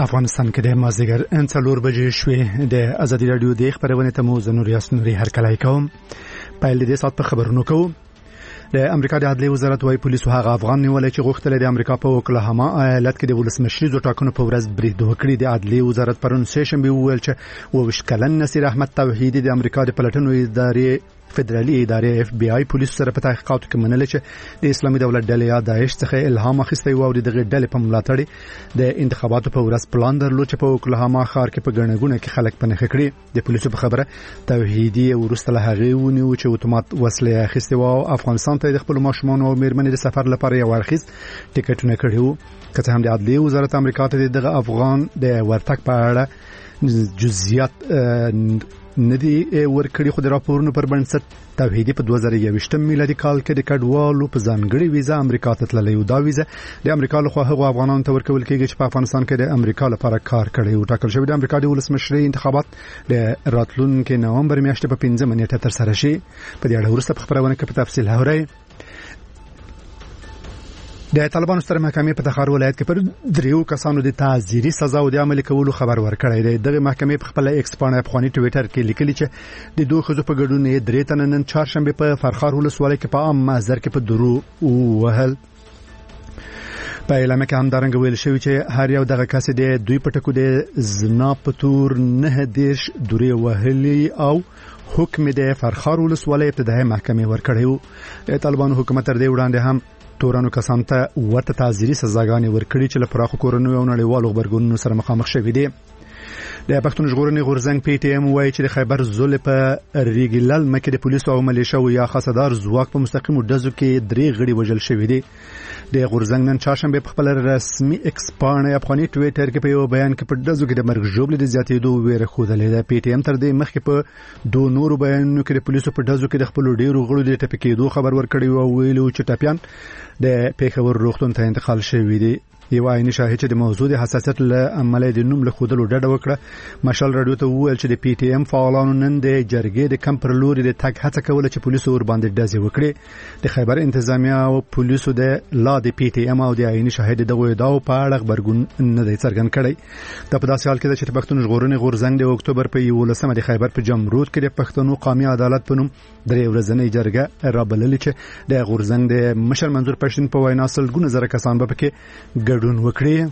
افغانستان کې د مازدیګر 4 بجې شوې د ازادي رادیو د خبرونه ته زنور یاسین نوري هرکلای کوم. په دې سات په خبرونو کوم. د امریکا د عدلي وزارت وايي پولیسو هغه افغان نیولای چې غوښتل د امریکا په اوکلاهاما ایالت کې د ولسمشریزو ټاکنو په ورځ برید وکړي. د عدلي وزارت پرون سیشنبه وویل چې 22 کلن نصیر احمد توحیدی د امریکا د پلټنو ادارې فدرالي ادارې اف بي آی پولیسو سره په تحقیقاتو کې منل چې د اسلامي دولت ډلې یا داعش څخه الهام اخیستی و او دغه ډلې په ملاتړ د انتخاباتو په ورځ پلان درلود چې په اوکلاهاما ښار کې په ګڼګونه کې خلک پنهخ کړي. د پولیسو په خبره توحیدی ورسته له هغه ونیو چې اتومات وسلې اخیستی و او افغانستان ته د خپل ماشومان او میرمنې د سفر لپاره یو ورخیز ټیکټونه کړي وو. که هم د عدلي وزارت امریکا ته دغه افغان د ورتګ په اړه جزئیات ندی ورکړي خو د راپورونو پر بنسټ توحیدی په 2021 میلادي کال کې د کډوالو په ځانګړي ویزا امریکا ته تللی و. دا ویزا د امریکا لخوا هغو افغانانو ته ورکول کېږي چې په افغانستان کې د امریکا لپاره کار کړی او ټاکل شوی د امریکا د ولسمشرۍ انتخابات د راتلونکي نومبر میاشتې په 15 نیټه تر سره شي. په دې اړه ورسته په خبرونه کې په تفصیل هوري. د طالبانو ستر محکمې په تخار ولایت کې پر 3 کسانو د تعزیري سزا او د عملي کولو خبر ورکړی دی. دغه محکمې په خپل ایکس باندې افغاني ټویټر کې لیکلي چې د 2 خزو په ګډون یې 3 تن نن چهارشنبه په فرخار ولسوالۍ کې په عام محضر کې په درو وهل. په اعلان کې هم دارنګ ویل شوی چې هر یو دغه کس د دوی پټکو د زنا په تور 9 درې وهلي او حکم د فرخار ولسوالۍ ابتدایي محکمې ورکړی. د طالبانو حکومت تر دې وړاندې هم تورانو کسان ته ورته تعزیري سزاګانې ورکړي چې له پراخو کورنیو او نړیوالو خبرګونونو سره مخامخ شوي دي. د پښتون ژغورنې غورځنګ پی ټی ایم وایي چې د خیبر زول په ریګلل مکه د پولیسو او ملیشو یا خاصدار ځواک په مستقیم ډزو کې 3 غړي وژل شوي دي. د غورځنګ نن چهارشنبه په خپل رسمي ایکس باندې افغاني ټویټر کې په یو بیان کې په ډزو کې د مرګ ژوبل د زیاتېدو ویره خوده ده. پی ټی ایم تر دې مخکې په 2 نورو بیانونو کې د پولیسو په ډزو کې د خپل ډیرو غړو د ټپکېدو خبر ورکړی او ویلو چې ټاپیان د پیښور روغتون ته انتقال شوی دی. یو عیني شاهد چې د موضوع د حساسیت له عمله د نوم له خودلو ډډه وکړه. مشال رادیو ته وویل چې د پی ټی ایم فعالانو نن د جرګې د کم پر لوري د تګ هڅه کوله چې پولیسو ور باندې ډزې وکړي. د خیبر انتظامیه او پولیسو د لا د پی ټی ایم او د عیني شاهد دغه ادعاو په اړه خبرګون نه دی څرګند کړی. د په داسې حال کې چې پښتون ژغورنې غورځنګ د اکتوبر په 11 د خیبر په جمرود کې د پښتنو قومي عدالت په نوم 3 ورځنۍ جرګه رابللې چې د غورځنګ د مشر منظور پښتون په وینا سلګونه زره کسان به پکې ګډون وکړي.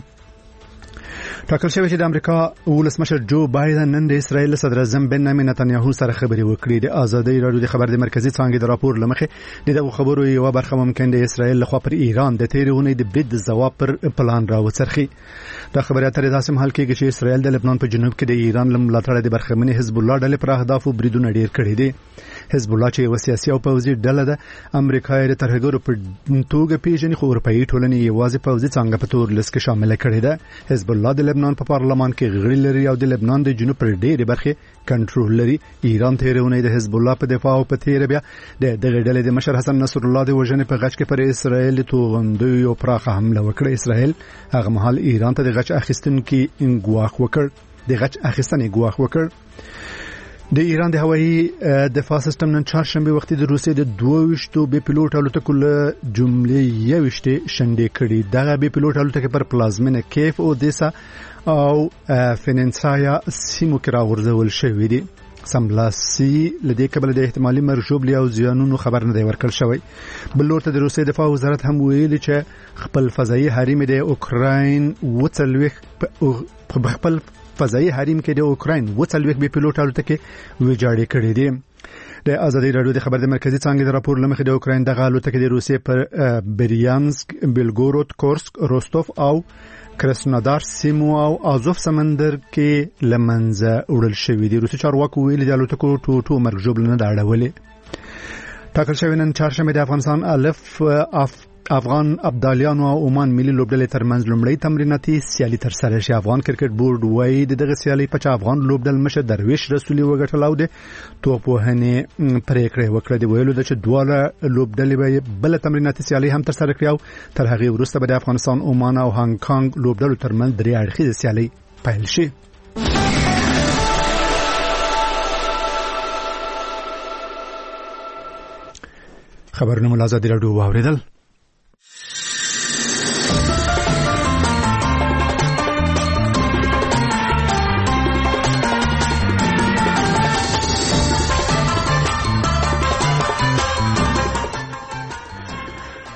ټاکل شوی چې د امریکا ولسمشر جو بایدن نن د اسرایل صدر اعظم بنیامین نتنیاهو سره خبرې وکړي. د ازادي رادیو د خبر د مرکزی څانګې د راپور لمخې دغه خبرو یو برخه ممکن د اسرایل لخوا پر ایران د تیرونې د برید ځواب پر پلان راوڅرخي. دا خبره تر داسې حال کې چې اسرایل د لبنان په جنوب کې د ایران لملاتړ د برخمنې حزب الله ډلې پر اهدافو بریدونه ډیر کړي دي. حزب الله چې یو سیاسي او پوځي ډله ده امریکا یې ترهګرو په توګه پیژني خو اروپאי ټولنې یوازې پوځي څنګه په تور لیست کې شامل کړي ده. حزب الله د لبنان په پارلمان کې غړي لري او د لبنان د جنوب پر ډېرې برخې کنټرول لري. ایران تیرونه د حزب الله په دفاع او په تیر بیا د دغه ډلې د مشر حسن نصر الله د وژنې په غچ کې پر اسرائیل توغندوی او پراخه حمله وکړه. اسرائیل هغه مهال ایران ته د غچ اخیستنې ګواښ وکړ. د ایران د هوایي دفاع سیستم نن چهارشنبه وخت د روسیې د 22 بي پيلوټ الوتکو له جملې یوشته شنډې کړي. دغه بي پيلوټ الوتکې پر پلازمینه کیف او دیسا او فیننسایا سیمو کې راغورځول شوې دي. سملاسي لدې قبل د احتمالي مرګ ژوبل او زیانونو خبر نه دی ورکړل شوی. بل لورته د روسیې دفاع وزارت هم ویلي چې خپل فضایي حریم د اوکراین خپل فضایي حریم کې د اوکراین وڅلويک بي پيلوټ الوتکې ویجاړې کړې دي. د ازادي رادیو د خبر د مرکزی څانګې د راپور لمخې د اوکراین دغه الوتکې د روسیې پر بریانسک، بیلګورود، کورسک، روستوف او کرسنودار سیمو او آزوف سمندر کې لمنځه وړل شوې دي. روسي چارواکو ویلي د الوتکو ټوټو مرګ ژوبل نه دا اړولې. ټاکل شوی نن چهارشنبه د افغانستان افغان ابدالیانو او عمان ملي لوبډلې ترمنځ لومړی تمریناتي سیالي تر سره شي. افغان کرکټ بورډ وايي دغه سیالي په افغان لوبډل مشر درویش رسولي وګټل او د توپ وهنې پریکړه وکړه. دی ویلو چې دواړه لوبډلې به بل تمریناتي سیالي هم تر سره کړي او تر هغه وروسته به د افغانستان، عمان او هانګ کانګ لوبډلو ترمنځ 3 اړخیزه سیالي پیل شي. خبرونه مو ازادي رادیو واوریدل.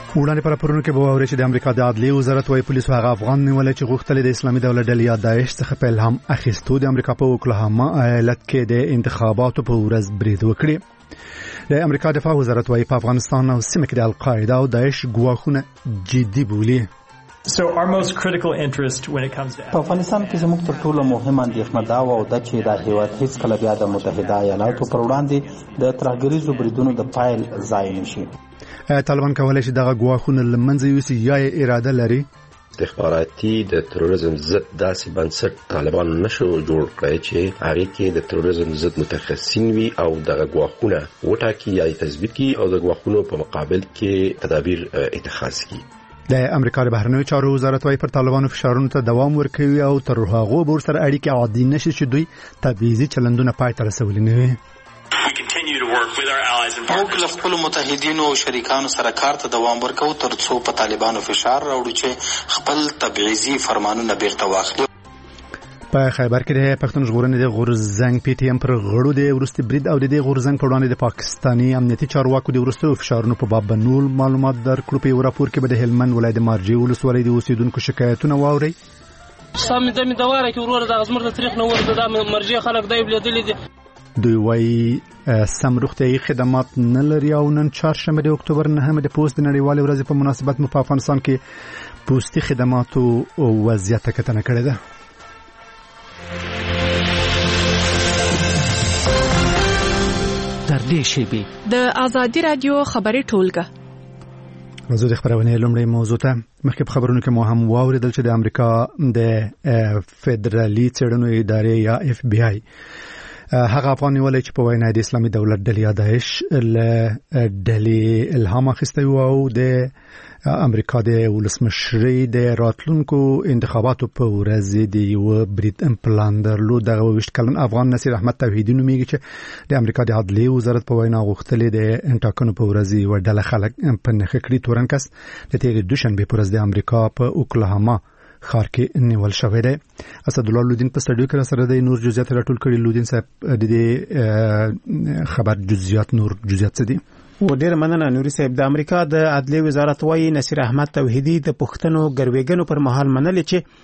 وړاندې پر پرونو کې به اوري چې د امریکا د عدلیې وزارت وايي پولیسو هغه افغان نیولې چې غوښتل د اسلامي دولت ډلې یا داعش څخه په الهام اخیستو د امریکا په اوکلاهاما ایالت کې د انتخاباتو په ورځ برید وکړي. د امریکا دفاع وزارت وايي په افغانستان او سیمه کې د القاعده او داعش ګواښونه جدي بولي. So our most critical interest when it comes to په افغانستان کې زموږ تر ټولو مهمه اندېښنه دا و د چې دا هیواد هیڅ کله بیا د متحده ایالاتو پر وړاندې د ترهګریزو بریدونو د پایل ځای نشي. طالبان کولای شي دغه ګواښونه لمنځه یوسي یا اراده لري. استخباراتي د تروریزم ضد داسې بنسټ طالبان نشو جوړ کړی چې هغه کې د تروریزم ضد متخصصین وي او دغه ګواښونه وټاکي یا تثبیت کړي او د ګواښونو په مقابل کې تدابیر اتخاذ کړي. د امریکا د بهرنیو چارو وزارت وايي پر طالبانو فشارونو ته دوام ورکوي او تر هغه ور سره اړیکې عادي نشي چې دوی تبعیضي چلندونه پای ته رسولي نه وي. موږ له خپلو متحدینو او شریکانو سره کار ته دوام ورکوو تر څو په طالبانو فشار راوړو چې خپل تبعیضي فرمانونه بیرته واخلي. په خیبر کې د پښتون ژغورنې د غورزنګ پی ټی ایم پر غړو د ورستي برید او د غورزنګ په وړاندې د پاکستاني امنیتي چارواکو د ورستو فشارونو په باب بنول معلومات درکړو. په راپور کې به د هلمند ولایت مارجې ولسوالۍ د اوسیدونکو شکایتونه واوري. سم د دواره کې ورور د غزمر د تاریخ نو ورته د مرجې خلک دای بلیدلې دي. دوی وايي سم روغتيایي خدمات نه لري او نن چهارشنبه د اکتوبر 9 د پوسټ د نړیوال ورځ په مناسبت په افغانستان کې پوستي خدماتو وضعیت کتنه کړې ده. د آزادی رادیو خبري ټولګه موضوع د خبرونه لومړی موضوع ته مخکې په خبرونو کې مو هم واوریدل چې د امریکا د فدرالي څېړنو ادارې یا اف بی آی هغه افغان نیولې چې په وینا د اسلامي دولت ډلې یا داعش له ډلې الهام اخیستی او د امریکا د ولسمشرۍ د راتلونکو انتخاباتو په ورځ د یو برید پلان درلود. دغه 20 کلن افغان نصیر احمد توحیدی نومیږي چې د امریکا د عدلیې وزارت په وینا غوښتلې د ټاکنو په ورځ یو ډله خلک په نخښه کړي. تورنکس د تیرې دوشنبه په ورځ د امریکا په اوکلاهاما خار کې نیول شوی دی. اسد الله لودین په سټډیو کې سره د نور جزئیات راټول کړي. لودین صاحب د دې خبر نور جزئیات څه دي؟ و ډیر مننه نوري صاحب. د امریکا د عدلیې وزارت وايي نصیر احمد توحیدی د پښتنو ګروېګنو پر مهال منل چې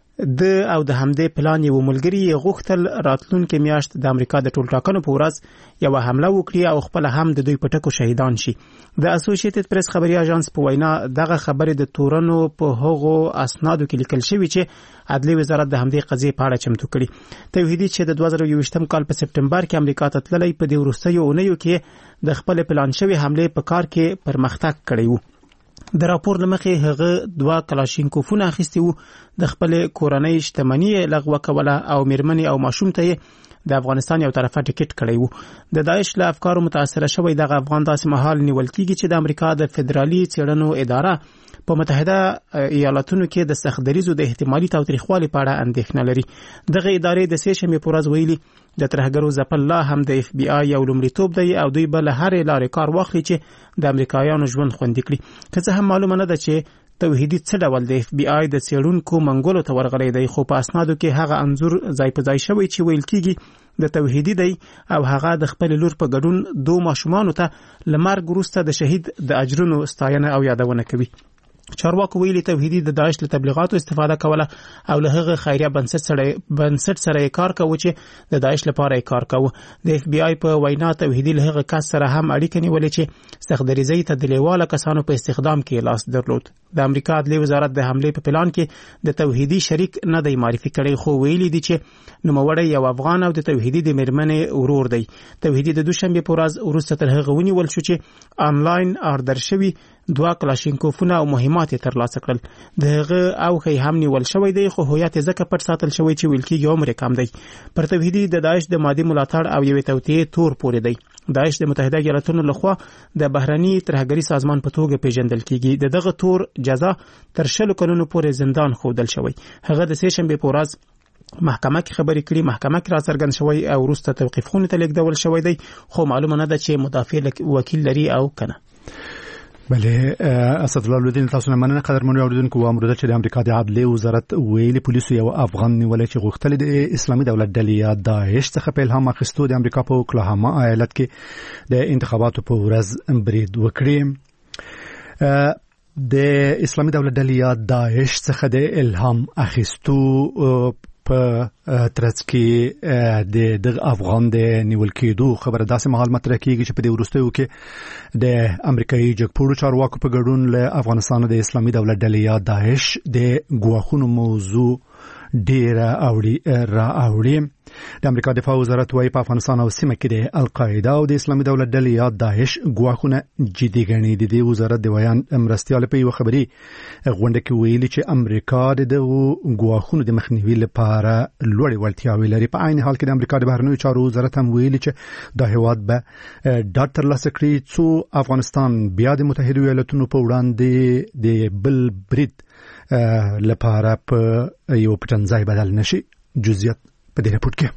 د او د همدې پلان یو ملګری غوښتل راتلونکي میاشت د امریکا د ټول ټاکنو په ورځ یو حمله وکړي او خپل هم د دوی پټکو شهیدان شي. د اسوسییټډ پریس خبري اژانس په وینا دغه خبره د تورنو په هغو اسنادو کې لیکل شوی چې عدلیې وزارت د همدې قضیې په اړه چمتو کړي. توحیدی چې د 2021 کال په سپټمبر کې امریکا ته تللی په دې وروستیو اونیو کې د خپل پلان شوی حمله په کار کې پرمختګ کړی وو. د راپور لمخې هغه 2 کلاشینکوفونه اخیستي وو. د خپل کورنۍ شتمنۍ لغوه کوله او میرمنې او ماشوم ته د افغانستان یو طرفه ټیکټ کړی وو. د داعش له افکارو متاثر شوی دغه افغان داسې مهال نیول کیږي چې د امریکا د فدرالي څېړنو اداره په متحده ایالاتونو کې د سختدریزو د احتمالي تاوتریخوالي په اړه اندېښنه لري. دغه ادارې د سېشنبې په ورځ ویلي د ترهګرو ځپل لا هم د اف بی آی یو لومړیتوب دی او دوی به له هرې لارې کار واخلي چې د امریکایانو ژوند خوندي کړي. که څه هم معلومه نه ده چې توحیدی څه ډول د اف بی آی د څېړونکو منګولو ته ورغلی دی، خو په اسنادو کې هغه انځور ځای په ځای شوی چې ویل کیږي د توحیدی دی او هغه د خپل لور په ګډون 2 ماشومانو ته لمرګ وروسته د شهید د اجرونو ستاینه او یادونه کوي. چارواکو ویلي توحیدی د داعش له تبلیغاتو استفاده کوله او له هغه خیریه بنسټ سره کار کوي چې د داعش لپاره کار کوي. د اف بی آی په وینا توحیدی له هغه کس سره هم اړیکه نیولې چې سختدریزي ته د لیواله کسانو په استخدام کې لاس درلود. د امریکا عدلیې وزارت د حمله په پلان کې د توحیدی شریک نه دی معرفي کړی، خو ویلي دي چې نوموړی یو افغان او د توحیدی د میرمنې ورور دی. توحیدی د دوشنبه په ورځ وروسته تر هغه ونیول شو چې آنلاین آردر شوی 2 کلاشینکوفونه او مهمات ترلاسه کړل. دغه او خې هم نیول شوی دی، خو هویت ځکه پټ ساتل شوی چې ویل کېږي عمر کم دی. پر توحیدی د داعش د مادي ملاتړ او یوې توطئې تور پورې دی. داعش د متحده ایالاتونو لخوا د بهرني ترهګري سازمان په توګه پیژندل کیږي. دغه تور جزا تر 20 کلونو پورې زندان ښودل شوی. هغه د سېشنبې په ورځ محکمه کې خبرې کړي، محکمه کې راڅرګند شوی او وروسته توقیف خونې ته لیږدول شوی دی، خو معلومه نه ده چې مدافع وکیل لري او کنه. بله اسد الله لودین تاسو نه مننه قدرمنو اوریدونکو. و امروز چې د امریکا د عدلیې وزارت ویلي پولیسو یو افغان نیولې چې غوښتل د اسلامي دولت ډلې یا داعش څخه په الهام اخیستو د امریکا په اوکلاهاما ایالت کې د انتخاباتو په ورځ برید وکړي. د اسلامي دولت ډلې یا داعش څخه د الهام اخیستو په ترڅ کې د افغان د نیول کېدو خبره داسې مهال مطرح کیږي چې په دې وروستیو کې د امریکایي جګپوړو چارواکو په ګډون له افغانستان د اسلامي دولت ډلې یا داعش د ګواښونو موضوع ډیره اوړي د امریکا دفاع وزارت وايي په افغانستان او سیمه کې د القاعده او د اسلامي دولت ډلې یا داعش ګواښونه جدي ګڼي. د وزارت د بیان مرستيال په یو خبري غونډه کې ویلي چې امریکا د ګواښونو د مخنیوي لپاره لوړې وړتیاوې لري. په عین حال کې د امریکا د بهرنیو چارو وزارت هم ویلي چې د هیواد به ډاډ ترلاسه کړي څو افغانستان بیا د متحده ایالاتونو په وړاندې د بل برید لپاره په یو پټنځای بدل نشي. جزئیات په دې راپور کې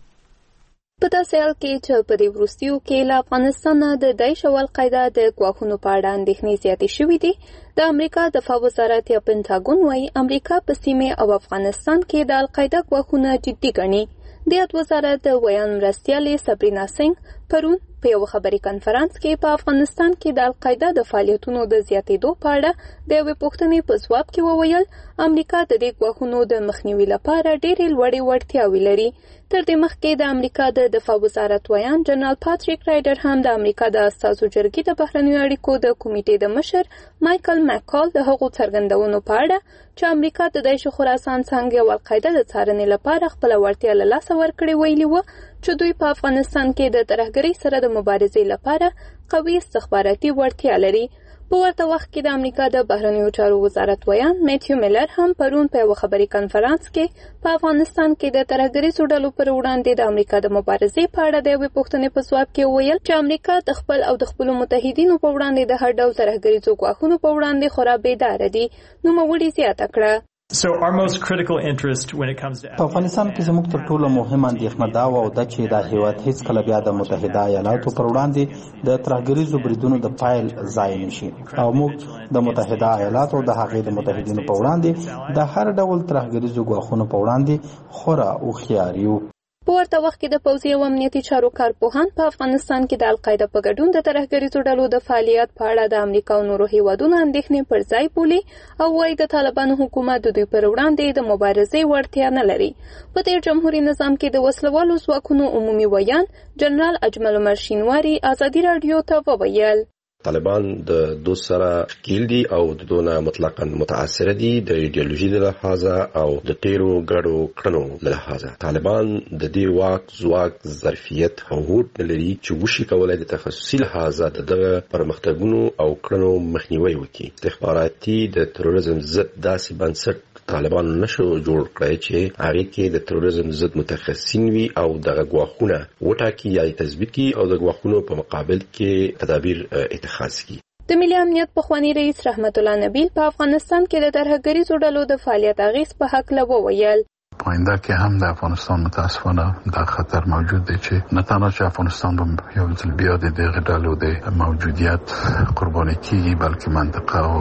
په داسې حال کې چې په دې وروستیو کې له افغانستان د داعش او القاعده د ګواښونو په اړه اندېښنې زیاتې شوې دي. د امریکا دفاع وزارت یا پینټاګون وايي امریکا په سیمه او افغانستان کې د القاعده ګواښونه جدي ګڼي. د یاد وزارت د بیان مرستیالې سبرینا سنگ پرون په یو خبري کانفرنس کې په افغانستان کې د القاعده د فعالیتونو د زیاتېدو په اړه د یوې پوښتنې په ځواب کې وویل امریکا د دې ګواښونو د مخنیوي لپاره ډېرې لوړې وړتیاوې لري. تر دې مخکې د امریکا د دفاع وزارت ویان جنرال پاتریک رایډر هم د امریکا د استازو جرګې د بهرنیو اړیکو د کمیټې د مشر مایکل مکال د هغو څرګندونو په اړه چې امریکا د داعش خراسان څنګه او القاعده د څارنې لپاره خپل وړتیا له لاسه ورکړې ویلي و چې دوی په افغانستان کې د ترهګرۍ سره د مبارزې لپاره قوي استخباراتي وړتیا لري. په ورته وخت کې د امریکا د بهرنیو چارو وزارت ویان میتیو میلر هم پرون په یو خبري کانفرنس کې په افغانستان کې د ترهګریزو ډلو پر وړاندې د امریکا د مبارزې په اړه د یوې پوښتنې په ځواب کې ویل چې امریکا د خپل او د خپلو متحدینو په وړاندې د هر ډول ترهګریزو ګواښونو په وړاندې خورا بیداره دي. نوموړي زیاته کړه So our most critical interest when it comes to په افغانستان کې زموږ تر ټولو مهمه اندېښنه دا و د چې د هیواد هیڅ کله بیا د متحده ایالاتو پر وړاندې د ترهګریزو بریدونو د پایل ځای نشي او موږ د متحده ایالاتو د هغې د متحدینو په وړاندې د هر ډول ترهګریزو ګواښونو په وړاندې خورا هوښیار یو. په ورته وخت کې د پوځي او امنیتي چارو کارپوهان په افغانستان کې د القاعده په ګډون د ترهګریزو ډلو د فعالیت په اړه د امریکا او نورو هیوادونو اندېښنې پر ځای بولي او وايي د طالبانو حکومت د دوی پر وړاندې د مبارزې وړتیا نه لري. په تیر جمهوریت نظام کې د وسلوالو ځواکونو عمومي ویان جنرال اجمل عمر شینواری ازادي رادیو ته وویل طالبان د دوه سره ښکیل دي او د دونه مطلقاً متاثر دي د ایدئولوژي له لحاظه او د تیرو ګډو کړنو له لحاظه. طالبان د دې ځواک ظرفیت او هوډ لري چې وشي کولای د تخصصي لحاظه دغه پرمختګونو او کړنو مخنیوي وکړي. استخباراتي د تروریزم ضد داسې بنسټ طالبان نشو جوړ کړی چې هغه کې د تروریزم ضد متخصصین وي او دغه ګواښونه وټاکي یا تثبیت کړي او د ګواښونو په مقابل کې تدابیر اتخاذ کړي. د ملي امنیت پخوانی رئیس رحمت الله نبیل په افغانستان کې د ترهګریزو ډلو د فعالیت اغیز په حق له وویل پاینده کې هم د افغانستان متاسفانه دا خطر موجود دی چې نه تنها چې افغانستان به یو ځل بیا د دغه ډلو د موجودیت قرباني کیږي بلکې منطقه او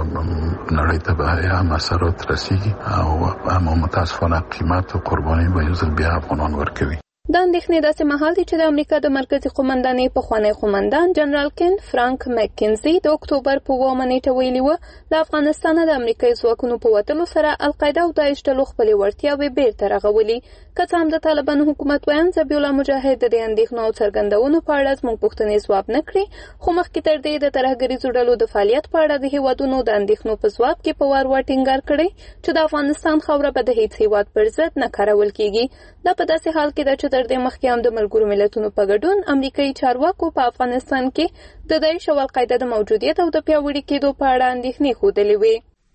نړۍ ته به هم اثرات رسیږي او هم متاسفانه قیمت او قرباني به یو ځل بیا افغانان ورکوي. د اندېښنې داسې مهال دی چې د امریکا د مرکزی قومندانۍ پخوانی قومندان جنرال کین فرانک مکینزي د اکتوبر په 8 نیټه ویلي و له افغانستانه د امریکایي ځواکونو په وتلو سره القاعده او داعش ډلو خپلې وړتیاوې بیرته رغولي. که څه هم د طالبانو حکومت ویان ذبیح الله مجاهد د دې اندېښنو او څرګندونو په اړه زموږ پوښتنې ځواب نه کړي، خو مخکې تر دې د ترهګریزو ډلو د فعالیت په اړه د هیوادونو د اندېښنو په ځواب کې په وار ټینګار کړی چې د افغانستان خاوره به د هیڅ هیواد پر ضد نه کارول کیږي. دا په داسې حال کې ده چې تر دې مخکې هم د ملګرو ملتونو په ګډون امریکایي چارواکو په افغانستان کې د داعش او القاعده د موجودیت او د پیاوړي کېدو په اړه اندېښنې ښودلې وې.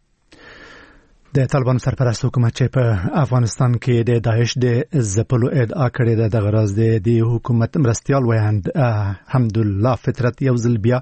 د طالبان سرپرست حکومت چې په افغانستان کې د داعش د ځپلو ادعا کړې ده د غرض د حکومت مرستيال ویاند حمدالله فطرت یو ځل بیا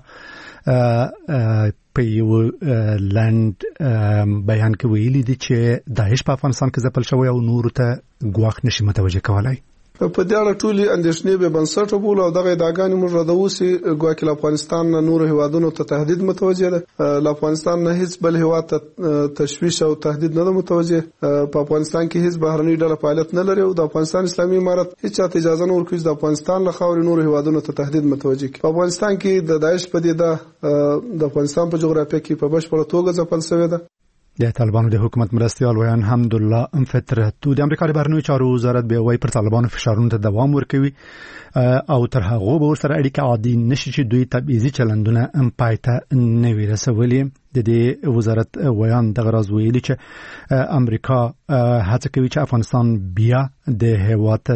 په یو لاند بیان کې ویلي دي چې داعش په افغانستان کې ځپل شوی او نور ته ګواښ نشي متوجه کولای. په دې اړه ټولې اندېښنې به بنسټ وبول او دغه ادعاګانې موږ ردوسي ګواکې افغانستان نه نور هیوادونو ته تهدید متوجه ده. افغانستان نه هیڅ بل هیواد ته تشویش او تهدید نه متوجه. په افغانستان کې هیڅ بهرنۍ ډله فعالیت نه لري او د افغانستان اسلامي امارت هیڅ چاته اجازه نه ورکوي د افغانستان له خاورې نور هیوادونو ته تهدید متوجه کړي. په افغانستان کې د داعش پدیده د افغانستان په جغرافیه کې په بشپړه توګه ځپل شوې ده. د طالبانو د حکومت مرستیال ویان حمدالله فترتو د امریکا د بهرنیو چارو وزارت به وایي پر طالبانو فشارونو ته دوام ورکوي او تر هغه به ورسره اړیکه عادي نشي چې دوی تبعیضي چلندونه پایته نه وي رسولي. د دې وزارت ویان دغه راز ویلي چې امریکا هڅه کوي چې افغانستان بیا د هیواد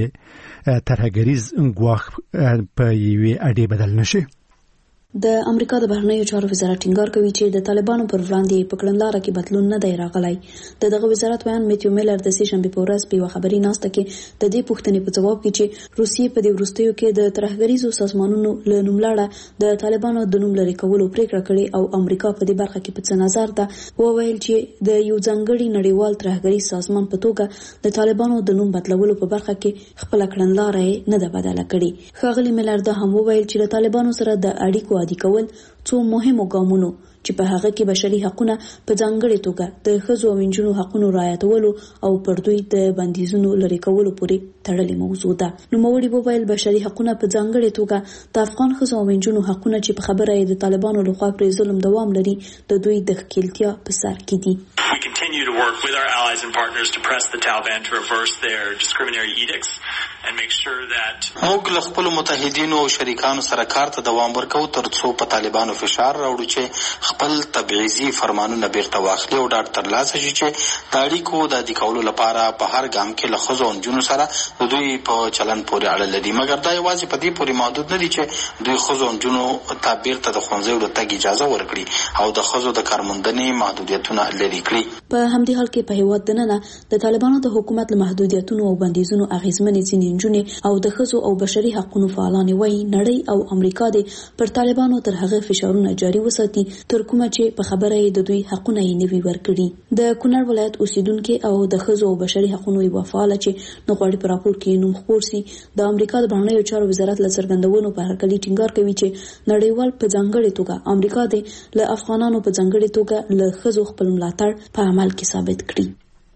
د ترهګریز ګواښ په یوې اډې بدل نشي. د امریکا د بهرنیو چارو وزارت ټینګار کوي چې د طالبانو پر وړاندې په کړنلاره کې بدلون نه دی راغلی. دغه وزارت ویان میتیو میلر د سې شنبه په ورځ په خبري ناسته کې د دې پوښتنې په جواب کې چې روسیې په دې وروستیو کې د ترهګریزو سازمانونو له نوملړه د طالبانو د نوم لري کولو پریکړه کړې او امریکا په دې برخه کې په څه نظر ده وویل چې د یو ځانګړي نړیوال ترهګریز سازمان په توګه د طالبانو د نوم بدلولو په برخه کې خپل کړنلاره نه ده بدله کړې. ښاغلي میلر دا هم وویل چې د طالبانو سره د اړیکو عادي کول څو مهمو ګامونو چې په هغه کې بشري حقوقونه په ځانګړي توګه د ښځو او نجونو حقوقو رعایتولو او پر دوی د بندیزونو لرې کولو پورې تړلې موضوع ده. نوموړي وویل بشري حقوقونه په ځانګړي توګه د افغان ښځو او نجونو حقوقونه چې په خبره یې د طالبانو لخوا پر ظلم دوام لري د دوی د ښکېلتیا په سر کې دي. We continue to work with our allies and partners to press the Taliban to reverse their discriminatory edicts and make sure that موږ له خپل متحدینو او شریکانو سره کار ته دوام ورکوو ترڅو په طالبانو فشار راوړو چې خپل تبعیضي فرمانونه بیرته واخلي او ډاډ ترلاسه شي چې د اړیکو د عادي کولو لپاره په هر ګام کې له ښځو او نجونو سره د دوی په چلند پورې اړه لري. مګر دا یوازې په دې پورې محدود نه دي چې دوی ښځو او نجونو ته بیرته د ښوونځیو د تګ اجازه ورکړي او د ښځو د کارموندنې محدودیتونه لرې کړي. په همدې حال کې په هیواد دننه د طالبانو د حکومت له محدودیتونو او بندیزونو اغیزمنې ځینې نجونې او د ښځو او بشري حقوقو فعالان وایي نړۍ او امریکا د پر طالبانو تر هغه فشارونه جاري وساتي تر کومه چې په خبره یې د دوی حقونه یې نه وي ورکړي. د کونړ ولایت اوسیدونکو او د ښځو او بشري حقوقو یو فعال چې نو غواړي په راپور کې نوم خپور سي د امریکا د بهرنیو چارو وزارت له څرګندونو په هرکلي ټینګار کوي چې نړیوال په ځانګړي توګه امریکا د له افغانانو په ځانګړي توګه له ښځو خپل ملاتړ په عمل کې ثابت کړي.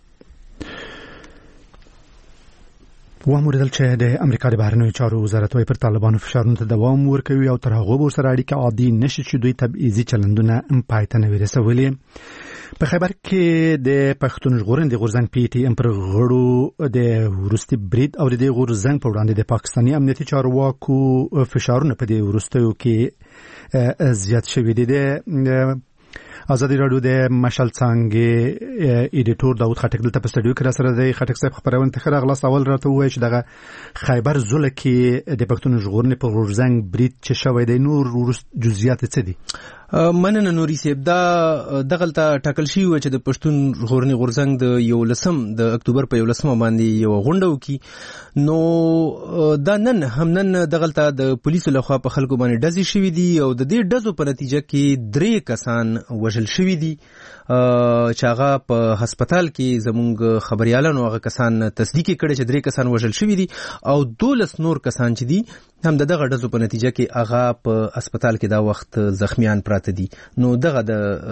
واموردل چې د امریکا د بهرنیو چارو وزارت وايي پر طالبانو فشارونو ته دوام ورکوي او تر هغه سره اړیکه عادي نشي چې دوی تبعیضي چلندونه پای ته نه ورسولي. په خبر کې د پښتون ژغورنې د غورزنګ پی ټی ام پر غړو د ورستي برید او د غورزنګ په وړاندې د پاکستاني امنیتي چارواکو فشارونه په دې ورستیو کې زیات شوي دي. ازادي رادیو د مشال څنګه ایډیټور داوود خټک دلته په سټډیو کې را سره دی. خټک صاحب خبرونه ته خره غلاس اول راته وایي چې دغه خیبر زله کې د پښتون ژغورنې په غورزنګ برید چې شوی دی نور جزئیات څه دي؟ مننه نوري صاحب دا دغلطه ټاکل شي و چې د پښتون ژغورنې غورزنګ د 11 د اکتوبر په 11 باندې یو غونډه وکي نو دا نن دغلطه د پولیسو لخوا په خلکو باندې ډزې شوې دي او د دې ډزو په نتیجه کې 3 کسان وژل شوي دي چې هغه په هسپتال کې زموږ خبريالانو هغه کسان تصدیق کړي چې 3 کسان وژل شوي دي او 12 نور کسان چې دي هم دغه ډزو په نتیجه کې هغه په هسپتال کې دا وخت زخمیان پراته دي. نو دغه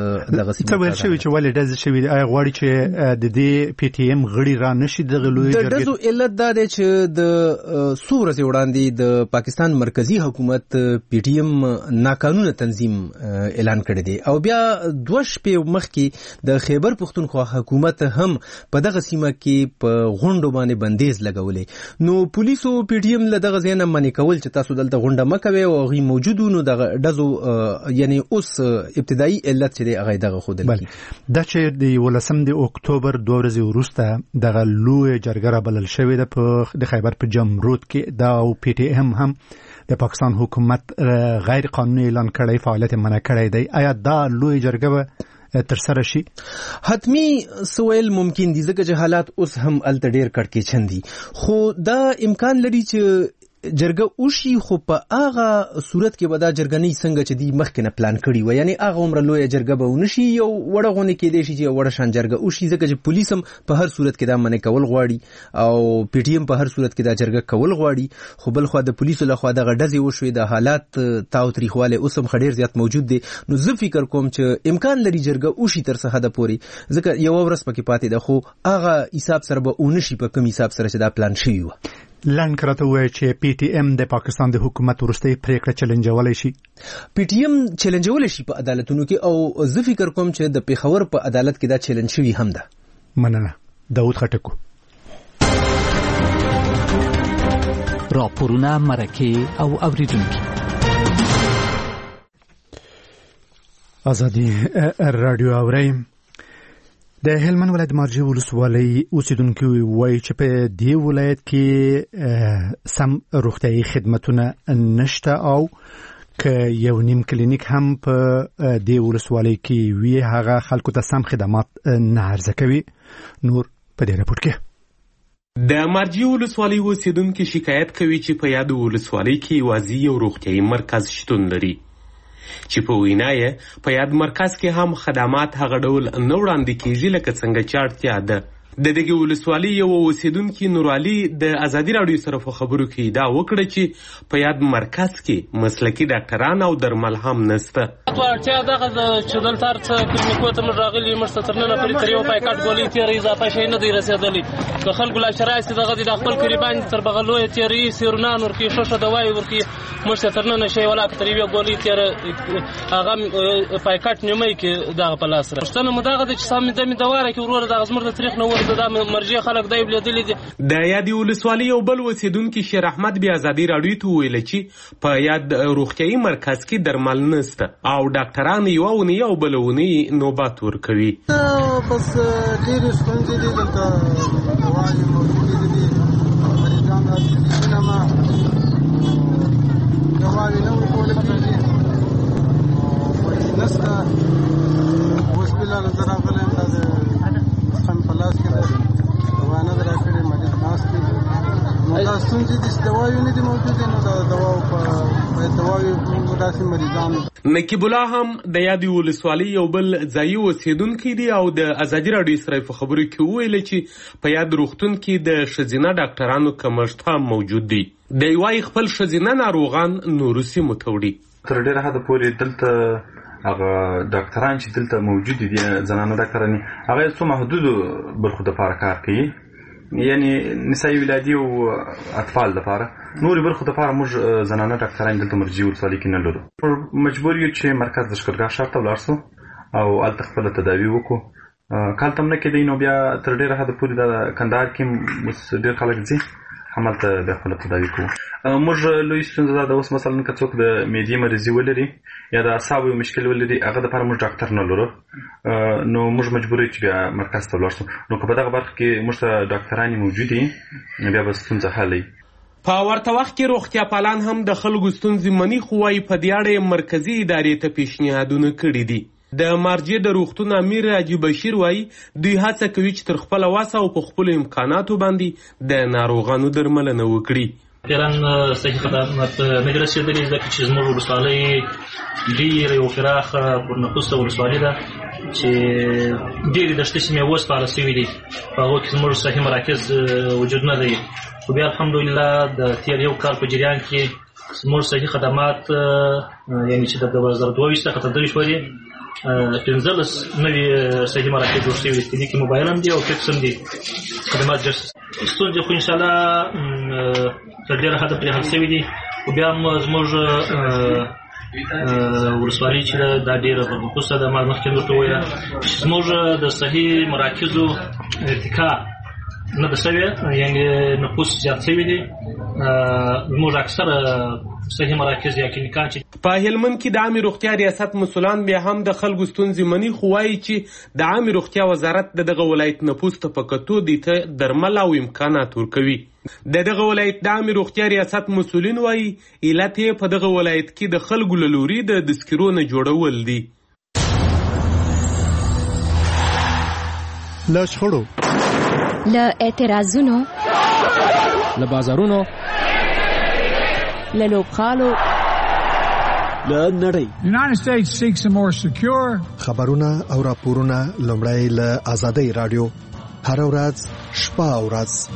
څه ویل شوی چې ولې ډز شوی دی؟ غواړي چې د دې پی ټی ایم غړي را نشي دغه لوی جرګې د ډزو علت دا دی چې د سورې وړاندې د پاکستان مرکزی حکومت پی ټی ایم ناقانونه تنظیم اعلان کړی دی او بیا 2 شپې مخکې د خیبر پختونخوا حکومت هم په دغه سیمه کې په غونډو باندې بندیز لګولې. نو پولیسو پی ټی ایم له دغه ځای منې کول چې تاسو دلته غونډه مکوي او غي موجودو نو دغه ډزو یعنی اوس ابتدایي علت چې هغه دغه خودل کی دا چې د 18 د اکتوبر 2 ورځې وروسته دغه لوی جرګه بلل شوې ده په د خیبر په جمرود کې دا او پی ټی ایم هم د پاکستان حکومت غیر قانوني اعلان کړی فعالیت منع کړی دی. آیا دا لوی جرګه تر سره شي؟ حتمی سوال ممکن دي ځکه چې حالات اوس هم الته ډیر کړکېچن دي خو دا امکان لري چې جرګه وشي خو په هغه صورت کې به دا جرګنۍ څنګه چې دی مخکې نه پلان کړي و، یعنی هغه عمره لویه جرګه به ونشي، یو وړه غونې کېدی شي چې وړه شان جرګه وشي، ځکه چې پولیس هم په هر صورت کې دا منع کول غواړي او پی ټی ایم په هر صورت کې دا جرګه کول غواړي. خو بل خو د پولیسو لخوا دغه ډزې وشوې، د حالات تاو تریخواله اوس هم ډېر زیات موجود دی. نو زه فکر کوم چې امکان لري جرګه وشي تر څه حده پورې، ځکه یو ورځ پکې پاتې ده، خو هغه حساب سره به ونشي په کوم حساب سره چې دا پلان شوی و. لن کرته وای چې پی ټی ایم د پاکستان د حکومت ورستۍ پریکړه چیلنجولای شي. پی ټی ایم چیلنجولای شي په عدالتونو کې، او زه فکر کوم چې د پیښور په عدالت کې دا چیلنج شوی هم ده. مننه. داود خټکو. راپورونه مرکه او اوریدونکو. ازادي رادیو اوري. د هلمند ولایت مارجې ولسوالۍ اوسیدونکو وایي چې په دې ولایت کې سم روغتیايي خدماتونه نشته، او که یو نیم کلینیک هم په دې ولسوالۍ کې وي هغه خلکو ته سم خدمات نه عرضه کوي. نور په دې راپور کې د مارجې ولسوالۍ اوسیدونکو شکایت کوي چې په یاد ولسوالۍ کې یوازې یو روغتیايي مرکز شتون لري، چې په وینا یې په یاد مرکز کې هم خدمات هغه ډول نه وړاندې کیږي لکه څنګه چې اړتیا ده. د دغه ولسوالۍ یو اوسیدونکي نور علي د ازادي راډیو سره په خبرو کې دا وکړه چې په یاد مرکز کې مسلکي ډاکټران او درمل هم نشته. اړتیا دغه چې دلته څه کلینیکو ته موږ راغلي مشته ترنه پرې تر یو پایکاټ ګولۍ تیرې اضافه شي نه دی رسېدلی. که خلکو لا شرایط دغه د خپل قریبان تر بغلوې تیرې سیرونان ورکی شوشه دوايي ورکی مشته ترنه نشي ولا تر یو ګولۍ تیرې هغه پایکاټ نیمه کې دغه په لاس را شتنه مداغه د سم د دواره کې ورور دغه زمر د تاریخ نو د مرجع خلک دای بلیدل دي. د یاد ولسوالۍ یو بل اوسیدونکو شیر احمد بیا ازادي راډیو ته ویل چې په یاد روغتیايي مرکز کې درمل نشته او ډاکټران یو ونی او بلونی نوبات ورکوي. بس ډیر ستونزې دي دلته دوايي موجودې دي، مریضان راځي نه ما دوايي نه ورکول کېږي، نشته اوس بل نظر غلم د خن پلاس کې دوانه درا کړې مریض ناس کې نو دا ستونزې د دوايو نه دي موجودې، نو دا دواو په دوايو داسې مریضان. نقیب الله هم د یادې ولسوالۍ یو بل ځایي اوسیدونکی دی او د ازادي راډیو سره په خبرو کې وویل چې په یاد روغتون کې د ښځینه ډاکټرانو کمښت هم موجود دی. دی وايي خپل ښځینه ناروغان نورو سیمو ته وړي. تر ډېره حده پورې دلته هغه ډاکټران چې دلته موجود دي زنانه ډاکټران هغه څو محدود برخو د لپاره کار کوي، یعنی نسایي ولادي او اطفال لپاره. نور برخو د لپاره موږ زنانه ډاکټران دلته مرجې ولسوالۍ کې نه لرو. مجبور یو چې مرکز د شکرګاه ښار ته ولاړ سو او هلته خپله تداوي وکړو. کال ته هم نه کېدی، نو بیا تر ډېره حده پورې د کندهار کې اوس ډېر خلک ځي همالته بیا خپله تداوي کوو. موږ لوی ستونزه دا ده اوس مثلا که څوک د معدې مریضي ولري یا د اعصابو مشکل ولري هغه دپاره موږ ډاکټر نه لرو، نو موږ مجبور یو چې بیا مرکز ته ولاړ شو. نو که په دغه برخه کې موږ ته ډاکټرانې موجودې بیا به ستونزه حلوي. په ورته وخت کې روغتیا پالان هم د خلکو ستونزې مني، خو وايي په دې اړه مرکزي ادارې ته پیشنهادونه کړي دي. د مارجې د روغتون امیر حاجي بشیر وايي دوی هڅه کوي چې تر خپله وسه او په خپلو امکاناتو باندې د ناروغانو درملنه وکړي. ډېران صحي خدمات نه دي رسېدلي، ځکه چې زموږ ولسوالۍ ډېره یو پراخه پرنفوسه ولسوالۍ ده چې ډېرې دښتې سیمې وسپارل سوي دي، په هغو کې زموږ صحي مراکز وجود نه لري. خو بیا الحمدلله د تېر یو کال په جریان کې زموږ صحي خدمات یعنې چې د 2022 څخه تر 23 پورې 15 نوي صحي مراکز جوړ شوي دي، کلینیکي موبایل هم دي او فکس هم دي. خدمات ډېر ستونزې خو انشاءالله تر ډېره حده پرې حل شوي دي. خو بیا هم زموږ ولسوالۍ چې ده دا ډېره پرنفوسه ده. ما مخکې ورته وویله چې زموږ د صحي مراکزو ارتقا نه ده شوې، یعنې نفوس زیات شوي دي. زموږ اکثره صحي مراکز یا کلینیکان چې په هلمند کې د عامې روغتیا ریاست مسؤلان بیا هم د خلکو ستونزې مني، خو وایي چې د عامې روغتیا وزارت د دغه ولایت نفوس ته په کتو دي ته درمل او امکانات ورکوي. د دغه ولایت د عامې روغتیا ریاست مسؤلین وایي علت یې په دغه ولایت کې د خلکو له لوري د دسکرو نه جوړول دي. له شخړو، له اعتراضونو، له بازارونو له لوبغالو له نړۍ. United States seeks a more secure خبرونه او راپورونه لومړی له آزادۍ رادیو هر ورځ شپه او ورځ.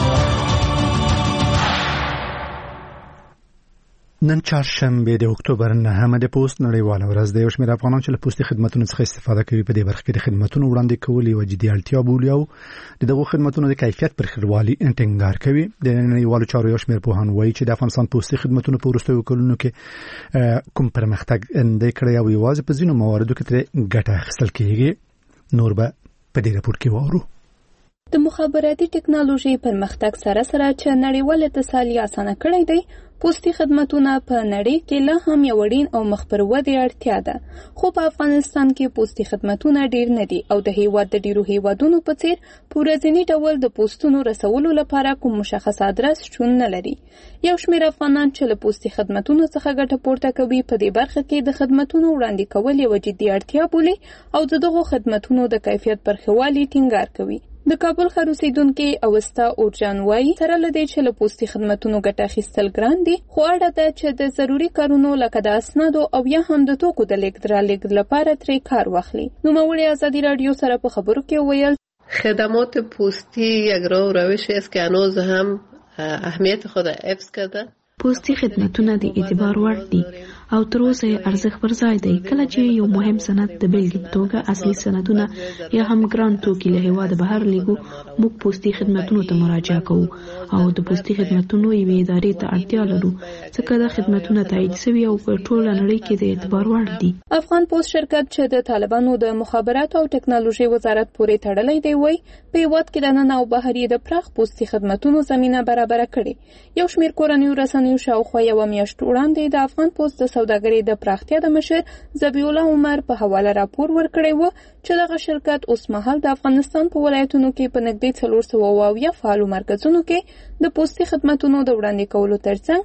نن چهارشنبه د اکتوبر 9 د پوسټ نړیواله ورځ د یو شمېر افغانان چې له پوستي خدماتو څخه استفاده کوي په دې برخه کې د خدماتو وړاندې کول یو جدي اړتیا بولي او دغه خدماتو د کیفیت پر خړوالي ټینګار کوي. د نړیوالو چارو یو شمېر پوهان وایي چې د افغانستان پوستي خدماتو په وروستیو کلونو کې کوم پرمختګ اندې کړی او یوازې په ځینو مواردو کې تر ګټه اخیستل کېږي. نور به په دې راپور کې وورو. د مخابراتي ټکنالوژي پرمختګ سره سره چې نړیوال اتصال یې اسانه کړی دی، پوستي خدماتونه په نړۍ کې لا هم یو وړین او مخ پر ودې اړتیا ده. خو په افغانستان کې پوستي خدماتونه ډیر نه دي او د هیواد د ډیرو هیوادونو په څیر په ورځني ډول د پوسټونو رسولو لپاره کوم مشخص ادرس شتون نه لري. یو شمېر افغانان چې له پوستي خدماتونو څخه ګټه پورته کوي په دې برخه کې د خدماتونو وړاندې کول یو جدي اړتیا بولي او دغه خدماتونو د کیفیت پر خړوالي ټینګار کوي. د کابل ښار اوسیدونکي اوستا اورجان وایي سره لدې چې له پوستي خدماتونو ګټه اخیستل ګران دي، خو اړه ده چې د ضروري کارونو لکه د اسنادو او یا هم د توکو د لیږد رالېږد لپاره ترې کار واخلي. نوموړي ازادي رادیو سره په خبرو کې ویل خدمات پوستی یک راه و روشی است که هنوز هم اهمیت خود حفظ کرده. پوستي خدماتونه د اعتبار وړ دي او تر اوسه ارزښت پر ځای دی. کله چې یو مهم سند د بیلګې په توګه اصلي سندونه یا هم ګران توکي له هیواده بهر لیږو، موږ پوستي خدماتونو ته مراجعه کوو او د پوستي خدماتونو یوې ادارې ته اړتیا لرو ځکه دا خدماتونه تایید شوي او په ټوله نړۍ کې د اعتبار وړ دي. افغان پوسټ شرکت چې د طالبانو د مخابراتو او ټکنالوژي وزارت پورې تړلی دی وایي په هیواد کې د نن او بهر د پراخ پوستي خدماتونو زمینه برابر کړي. یو شمېر کورنیو رسنیو شاوخوا یوه میاشت وړاندې د افغان پوسټ د سوداګرۍ د پراختیا د مشر ذبیح الله عمر په حواله راپور ورکړی و چې دغه شرکت اوس مهال د افغانستان په ولایتونو کې په نږدې 490 فعالو مرکزونو کې د پوستي خدماتونو د وړاندې کولو ترڅنګ